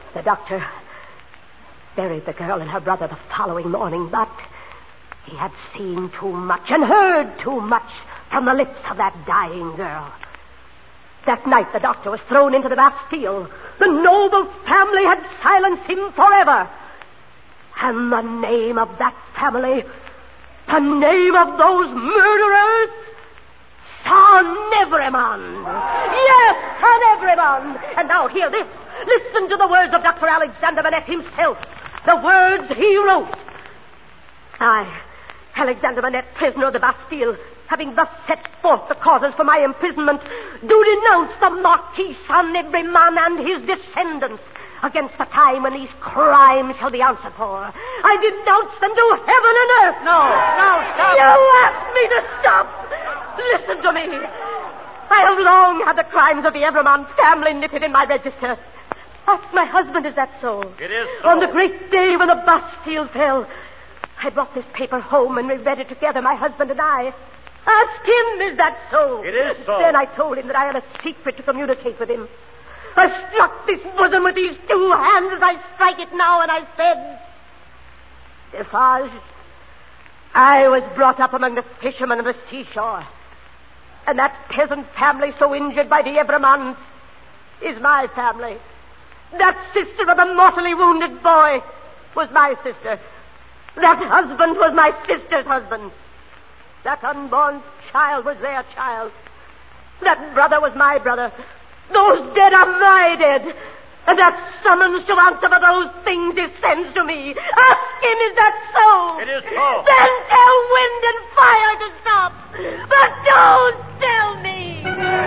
Speaker 9: The doctor buried the girl and her brother the following morning, but he had seen too much and heard too much from the lips of that dying girl. That night the doctor was thrown into the Bastille. The noble family had silenced him forever. And the name of that family, the name of those murderers, Saint-Evremond. Yes, Saint-Evremond. And now hear this. Listen to the words of Dr. Alexander Manette himself. The words he wrote. I, Alexander Manette, prisoner of the Bastille, having thus set forth the causes for my imprisonment, do denounce the Marquis Saint-Evremond and his descendants against the time when these crimes shall be answered for. I denounce them to heaven and earth.
Speaker 11: No, stop.
Speaker 9: You asked me to stop. Listen to me. I have long had the crimes of the Evremond family knitted in my register. Ask my husband, is that so?
Speaker 11: It is so.
Speaker 9: On the great day when the Bastille fell, I brought this paper home and we read it together, my husband and I. Ask him, is that so?
Speaker 11: It is so.
Speaker 9: Then I told him that I had a secret to communicate with him. I struck this bosom with these two hands as I strike it now, and I said, Defarge, I was brought up among the fishermen of the seashore, and that peasant family so injured by the Evremonds is my family. That sister of the mortally wounded boy was my sister. That husband was my sister's husband. That unborn child was their child. That brother was my brother. Those dead are my dead. And that summons to answer for those things descends to me. Ask him, is that so?
Speaker 11: It is so.
Speaker 9: Then tell wind and fire to stop. But don't tell me.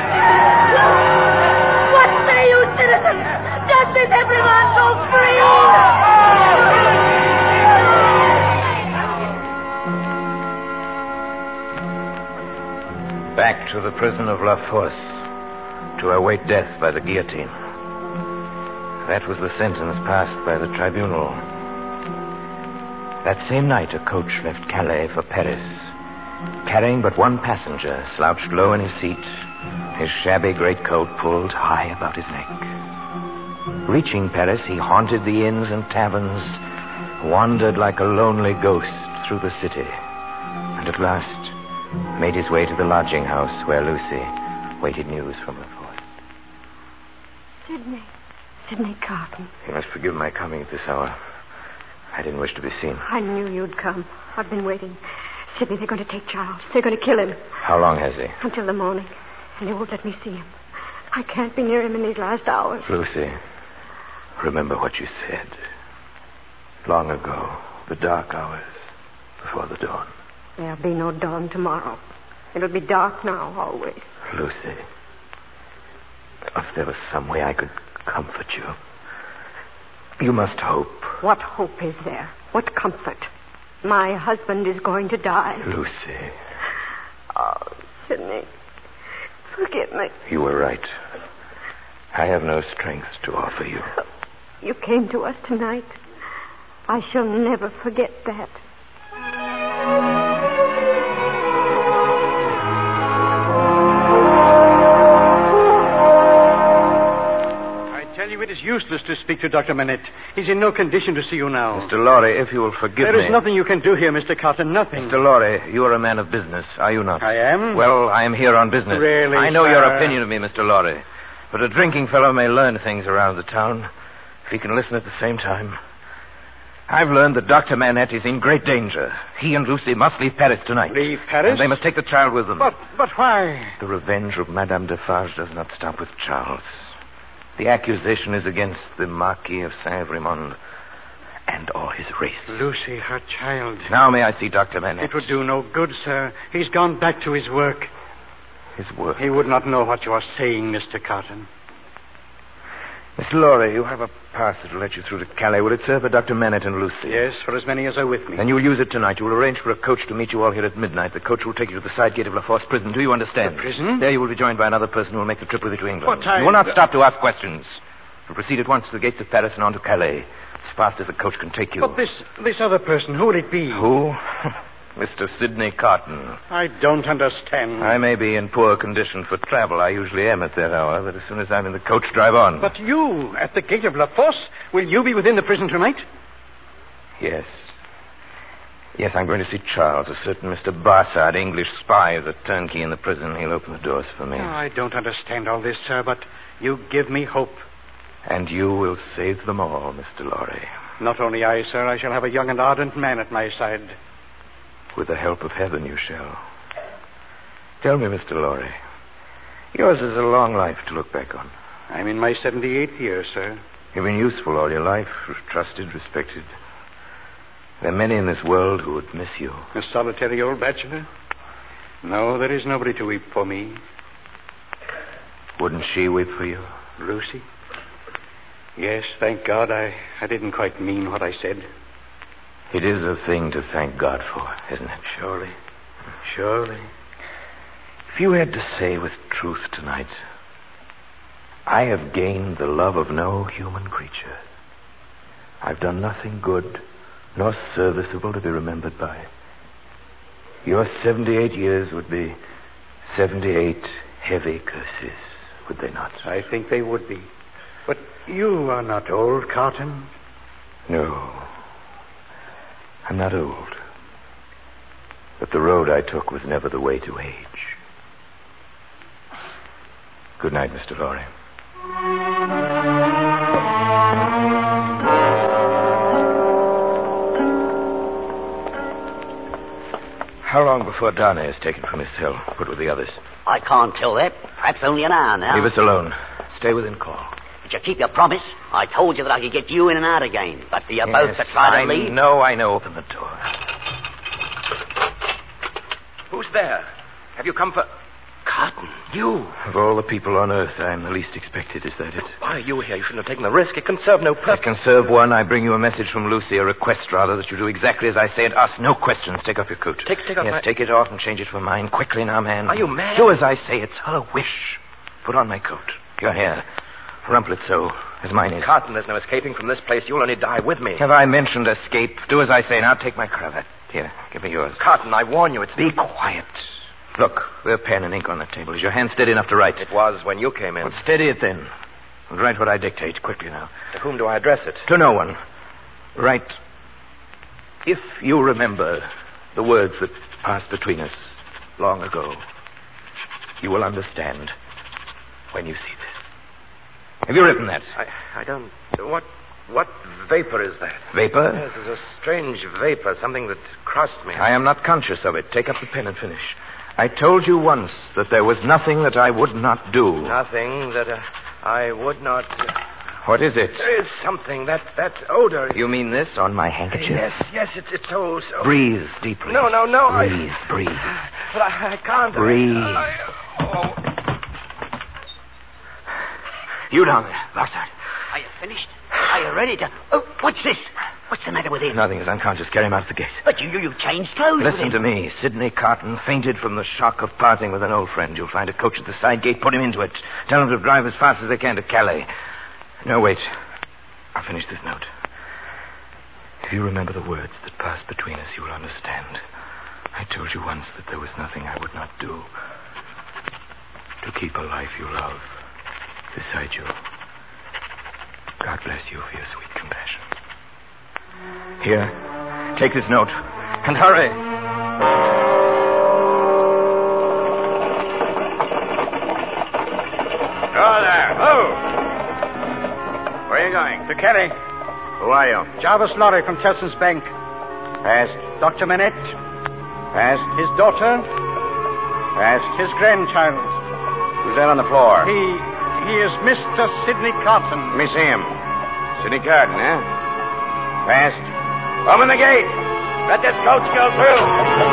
Speaker 9: What say you, citizens? Does this everyone go free?
Speaker 4: Back to the prison of La Force, to await death by the guillotine. That was the sentence passed by the tribunal. That same night, a coach left Calais for Paris, carrying but one passenger, slouched low in his seat, his shabby greatcoat pulled high about his neck. Reaching Paris, he haunted the inns and taverns, wandered like a lonely ghost through the city, and at last made his way to the lodging house where Lucy waited news from the force.
Speaker 5: Sidney Carton.
Speaker 4: You must forgive my coming at this hour. I didn't wish to be seen.
Speaker 5: I knew you'd come. I've been waiting. Sidney, they're going to take Charles. They're going to kill him.
Speaker 4: How long has he?
Speaker 5: Until the morning. And they won't let me see him. I can't be near him in these last hours.
Speaker 4: Lucy, remember what you said. Long ago, the dark hours before the dawn.
Speaker 5: There'll be no dawn tomorrow. It'll be dark now, always.
Speaker 4: Lucy, if there was some way I could comfort you. You must hope.
Speaker 5: What hope is there? What comfort? My husband is going to die.
Speaker 4: Lucy.
Speaker 5: Oh, Sidney. Forgive me.
Speaker 4: You were right. I have no strength to offer you.
Speaker 5: You came to us tonight. I shall never forget that.
Speaker 8: It is useless to speak to Dr. Manette. He's in no condition to see you now.
Speaker 4: Mr. Lorry, if you will forgive me...
Speaker 8: There is nothing you can do here, Mr. Carton, nothing.
Speaker 4: Mr. Lorry, you are a man of business, are you not?
Speaker 8: I am?
Speaker 4: Well, I am here on business.
Speaker 8: Really,
Speaker 4: I know
Speaker 8: sir?
Speaker 4: your opinion of me, Mr. Lorry. But a drinking fellow may learn things around the town if he can listen at the same time. I've learned that Dr. Manette is in great danger. He and Lucy must leave Paris tonight.
Speaker 8: Leave Paris?
Speaker 4: And they must take the child with them.
Speaker 8: But why?
Speaker 4: The revenge of Madame Defarge does not stop with Charles. The accusation is against the Marquis of Saint-Evremond and all his race.
Speaker 8: Lucy, her child.
Speaker 4: Now may I see Dr. Manette?
Speaker 8: It would do no good, sir. He's gone back to his work.
Speaker 4: His work?
Speaker 8: He would not know what you are saying, Mr. Carton.
Speaker 4: Mr. Lorry, you have a pass that will let you through to Calais. Will it serve for Dr. Manette and Lucy?
Speaker 8: Yes, for as many as are with me.
Speaker 4: Then you will use it tonight. You will arrange for a coach to meet you all here at midnight. The coach will take you to the side gate of La Force prison. Do you understand?
Speaker 8: The prison?
Speaker 4: There you will be joined by another person who will make the trip with you to England.
Speaker 8: But
Speaker 4: You will not stop to ask questions. You'll proceed at once to the gates of Paris and on to Calais, as fast as the coach can take you.
Speaker 8: But this other person, who would it be?
Speaker 4: Who? Mr. Sidney Carton.
Speaker 8: I don't understand.
Speaker 4: I may be in poor condition for travel. I usually am at that hour, but as soon as I'm in the coach, drive on.
Speaker 8: But you, at the gate of La Fosse, will you be within the prison tonight?
Speaker 4: Yes. Yes, I'm going to see Charles. A certain Mr. Barsad, English spy, is a turnkey in the prison. He'll open the doors for me.
Speaker 8: Oh, I don't understand all this, sir, but you give me hope.
Speaker 4: And you will save them all, Mr. Lorry.
Speaker 8: Not only I, sir. I shall have a young and ardent man at my side.
Speaker 4: With the help of heaven, you shall. Tell me, Mr. Lorry, yours is a long life to look back on.
Speaker 8: I'm in my 78th year, sir.
Speaker 4: You've been useful all your life, trusted, respected. There are many in this world who would miss you.
Speaker 8: A solitary old bachelor? No, there is nobody to weep for me.
Speaker 4: Wouldn't she weep for you?
Speaker 8: Lucy? Yes, thank God. I didn't quite mean what I said.
Speaker 4: It is a thing to thank God for, isn't it?
Speaker 8: Surely. Surely.
Speaker 4: If you had to say with truth tonight, I have gained the love of no human creature. I've done nothing good nor serviceable to be remembered by. Your 78 years would be 78 heavy curses, would they not?
Speaker 8: I think they would be. But you are not old, Carton.
Speaker 4: No. I'm not old. But the road I took was never the way to age. Good night, Mr. Lorry. How long before Darnay is taken from his cell, put with the others?
Speaker 13: I can't tell that. Perhaps only an hour now.
Speaker 4: Leave us alone. Stay within call.
Speaker 13: Did you keep your promise? I told you that I could get you in and out again. But for you both to try to leave...
Speaker 4: I know. Open the door.
Speaker 15: Who's there? Have you come for...
Speaker 4: Carton, you. Of all the people on earth, I'm the least expected. Is that it?
Speaker 15: Why are you here? You shouldn't have taken the risk. It can serve no purpose.
Speaker 4: It can serve one. I bring you a message from Lucy, a request, rather, that you do exactly as I say and ask no questions. Take off your coat.
Speaker 15: Take off
Speaker 4: Yes, take it off and change it for mine. Quickly now, man.
Speaker 15: Are you mad?
Speaker 4: Do as I say. It's her wish. Put on my coat. Your hair. Rumple it so, as mine is.
Speaker 15: Carton, there's no escaping from this place. You'll only die with me.
Speaker 4: Have I mentioned escape? Do as I say. Now take my cravat. Here, give me yours.
Speaker 15: Carton, I warn you, it's...
Speaker 4: Be quiet. Look, there's pen and ink on the table. Is your hand steady enough to write?
Speaker 15: It was when you came in.
Speaker 4: Well, steady it then. And write what I dictate. Quickly now.
Speaker 15: To whom do I address it?
Speaker 4: To no one. Write, if you remember the words that passed between us long ago, you will understand when you see this. Have you written that?
Speaker 15: I don't... What vapor is that?
Speaker 4: Vapor?
Speaker 15: Yes, it's a strange vapor, something that crossed me.
Speaker 4: I am not conscious of it. Take up the pen and finish. I told you once that there was nothing that I would not do.
Speaker 15: Nothing that I would not...
Speaker 4: What is it?
Speaker 15: There is something, that odor.
Speaker 4: You mean this on my handkerchief?
Speaker 15: Yes, it's so...
Speaker 4: Breathe deeply.
Speaker 15: No.
Speaker 4: Breathe.
Speaker 15: But I can't.
Speaker 4: Breathe. You down there, Barsad.
Speaker 13: Are you finished? Are you ready to... Oh, what's this? What's the matter with him?
Speaker 4: Nothing. He's unconscious. Carry him out the gate.
Speaker 13: But you've changed clothes.
Speaker 4: Listen to me. Sidney Carton fainted from the shock of parting with an old friend. You'll find a coach at the side gate. Put him into it. Tell him to drive as fast as they can to Calais. No, wait. I'll finish this note. If you remember the words that passed between us, you will understand. I told you once that there was nothing I would not do to keep a life you love beside you. God bless you for your sweet compassion. Here, take this note, and hurry.
Speaker 3: Oh, there. Oh! Where are you going?
Speaker 8: To Calais.
Speaker 3: Who are you?
Speaker 8: Jarvis Lorry from Tellson's Bank.
Speaker 3: Past?
Speaker 8: Dr. Manette.
Speaker 3: Past?
Speaker 8: His daughter.
Speaker 3: Past?
Speaker 8: His grandchild.
Speaker 3: Who's that on the floor?
Speaker 8: He is Mr. Sidney Carton.
Speaker 3: Let me see him. Sidney Carton, eh? Past? Open the gate. Let this coach go through.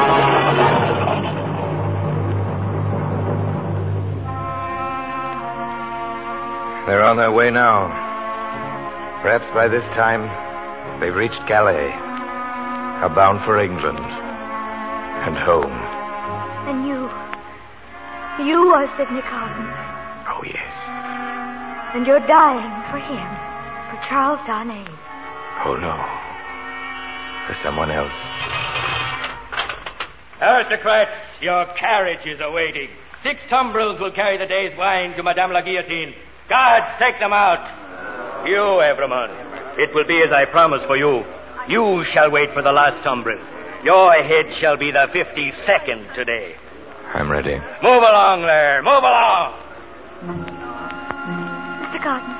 Speaker 4: They're on their way now. Perhaps by this time, they've reached Calais. Are bound for England. And home.
Speaker 5: And you are Sidney Carton.
Speaker 4: Oh, yes.
Speaker 5: And you're dying for him. For Charles Darnay.
Speaker 4: Oh, no. For someone else.
Speaker 3: Aristocrats, your carriage is awaiting. 6 tumbrils will carry the day's wine to Madame la Guillotine. Guards, take them out. You, Evremond, it will be as I promised for you. You shall wait for the last tumbril. Your head shall be the 52nd today.
Speaker 4: I'm ready.
Speaker 3: Move along there. Move along.
Speaker 5: Mr. Cotton,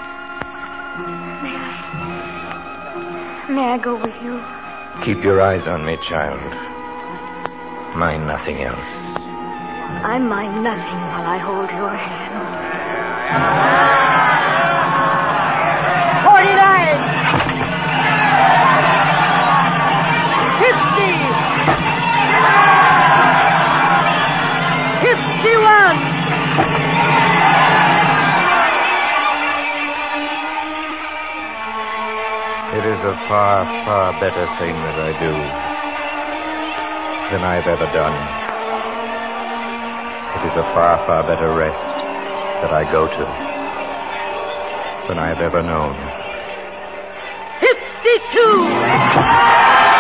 Speaker 5: may I go with you?
Speaker 4: Keep your eyes on me, child. Mind nothing else.
Speaker 5: I mind nothing while I hold your hand.
Speaker 2: 49! 50! 51!
Speaker 4: It is a far, far better thing that I do than I've ever done. It is a far, far better rest that I go to than I've ever known.
Speaker 2: 52!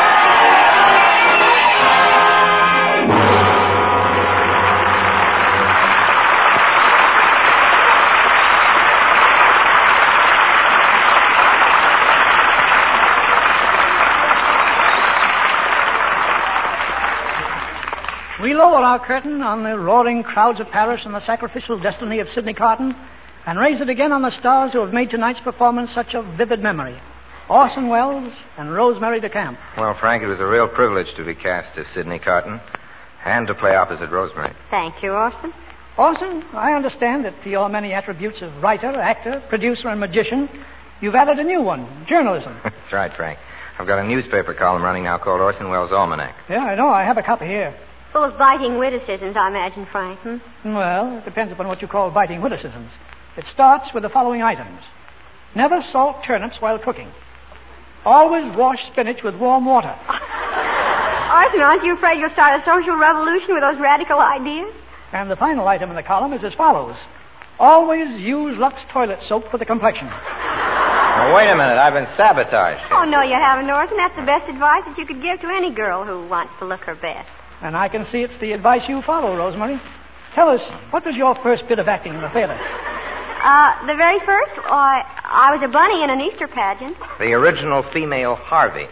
Speaker 2: We lower our curtain on the roaring crowds of Paris and the sacrificial destiny of Sidney Carton and raise it again on the stars who have made tonight's performance such a vivid memory. Orson Welles and Rosemary DeCamp.
Speaker 4: Well, Frank, it was a real privilege to be cast as Sidney Carton and to play opposite Rosemary.
Speaker 5: Thank you, Orson.
Speaker 2: Orson, I understand that to your many attributes of writer, actor, producer, and magician, you've added a new one, journalism.
Speaker 4: That's right, Frank. I've got a newspaper column running now called Orson Welles' Almanac.
Speaker 2: Yeah, I know. I have a copy here.
Speaker 5: Full of biting witticisms, I imagine, Frank.
Speaker 2: Well, it depends upon what you call biting witticisms. It starts with the following items. Never salt turnips while cooking. Always wash spinach with warm water.
Speaker 5: Orson, aren't you afraid you'll start a social revolution with those radical ideas?
Speaker 2: And the final item in the column is as follows. Always use Lux toilet soap for the complexion.
Speaker 4: Now, wait a minute. I've been sabotaged.
Speaker 5: Oh, no, you haven't, Orson. That's the best advice that you could give to any girl who wants to look her best.
Speaker 2: And I can see it's the advice you follow, Rosemary. Tell us, what was your first bit of acting in the theater?
Speaker 5: The very first? I was a bunny in an Easter pageant.
Speaker 4: The original female Harvey,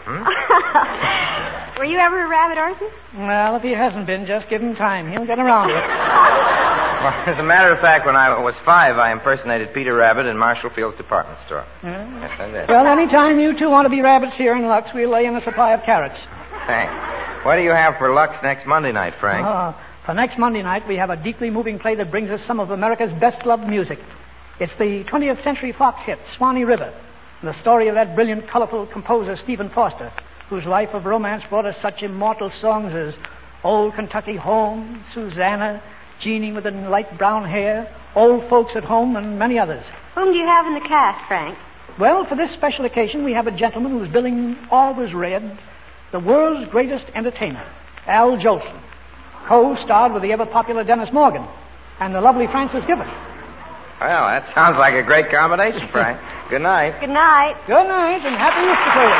Speaker 5: Were you ever a rabbit, Orson?
Speaker 2: Well, if he hasn't been, just give him time. He'll get around to it.
Speaker 4: Well, as a matter of fact, when I was 5, I impersonated Peter Rabbit in Marshall Field's department store. Yes, I did.
Speaker 2: Well, anytime you two want to be rabbits here in Lux, we'll lay in a supply of carrots.
Speaker 4: Thanks. What do you have for Lux next Monday night, Frank?
Speaker 2: For next Monday night, we have a deeply moving play that brings us some of America's best-loved music. It's the 20th Century Fox hit, Swanee River, and the story of that brilliant, colorful composer, Stephen Foster, whose life of romance brought us such immortal songs as Old Kentucky Home, Susanna, Jeannie with the light brown hair, Old Folks at Home, and many others.
Speaker 5: Whom do you have in the cast, Frank?
Speaker 2: Well, for this special occasion, we have a gentleman whose billing always read, the world's greatest entertainer, Al Jolson, co-starred with the ever-popular Dennis Morgan and the lovely Frances Gifford.
Speaker 4: Well, that sounds like a great combination, Frank. Good night.
Speaker 5: Good night.
Speaker 2: Good night, and happy Easter to you.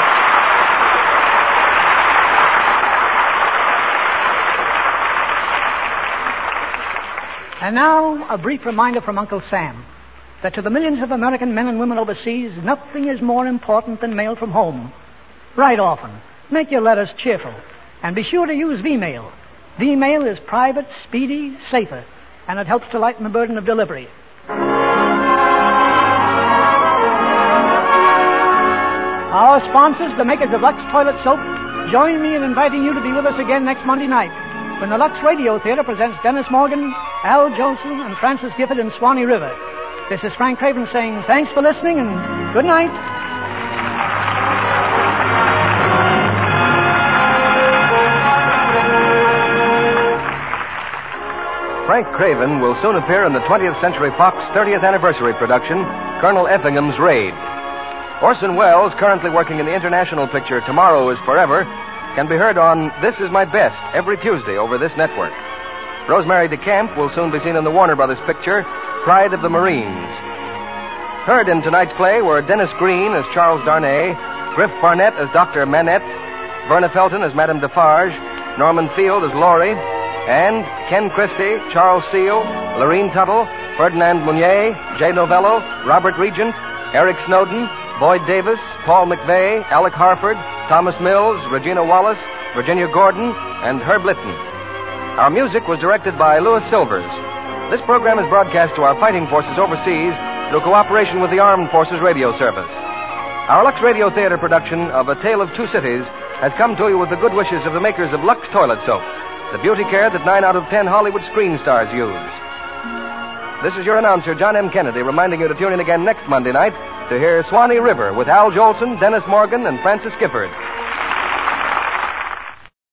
Speaker 2: And now, a brief reminder from Uncle Sam that to the millions of American men and women overseas, nothing is more important than mail from home. Write often. Make your letters cheerful. And be sure to use V-mail. V-mail is private, speedy, safer, and it helps to lighten the burden of delivery. Our sponsors, the makers of Lux Toilet Soap, join me in inviting you to be with us again next Monday night when the Lux Radio Theater presents Dennis Morgan, Al Jolson, and Frances Gifford in Swanee River. This is Frank Craven saying thanks for listening and good night.
Speaker 1: Frank Craven will soon appear in the 20th Century Fox 30th anniversary production, Colonel Effingham's Raid. Orson Welles, currently working in the international picture Tomorrow is Forever, can be heard on This Is My Best every Tuesday over this network. Rosemary DeCamp will soon be seen in the Warner Brothers picture Pride of the Marines. Heard in tonight's play were Dennis Green as Charles Darnay, Griff Barnett as Dr. Manette, Verna Felton as Madame Defarge, Norman Field as Laurie, and Ken Christie, Charles Seal, Lorene Tuttle, Ferdinand Mounier, Jay Novello, Robert Regent, Eric Snowden, Boyd Davis, Paul McVeigh, Alec Harford, Thomas Mills, Regina Wallace, Virginia Gordon, and Herb Litton. Our music was directed by Louis Silvers. This program is broadcast to our fighting forces overseas through cooperation with the Armed Forces Radio Service. Our Lux Radio Theater production of A Tale of Two Cities has come to you with the good wishes of the makers of Lux Toilet Soap, the beauty care that 9 out of 10 Hollywood screen stars use. This is your announcer, John M. Kennedy, reminding you to tune in again next Monday night to hear Swanee River with Al Jolson, Dennis Morgan, and Francis Gifford.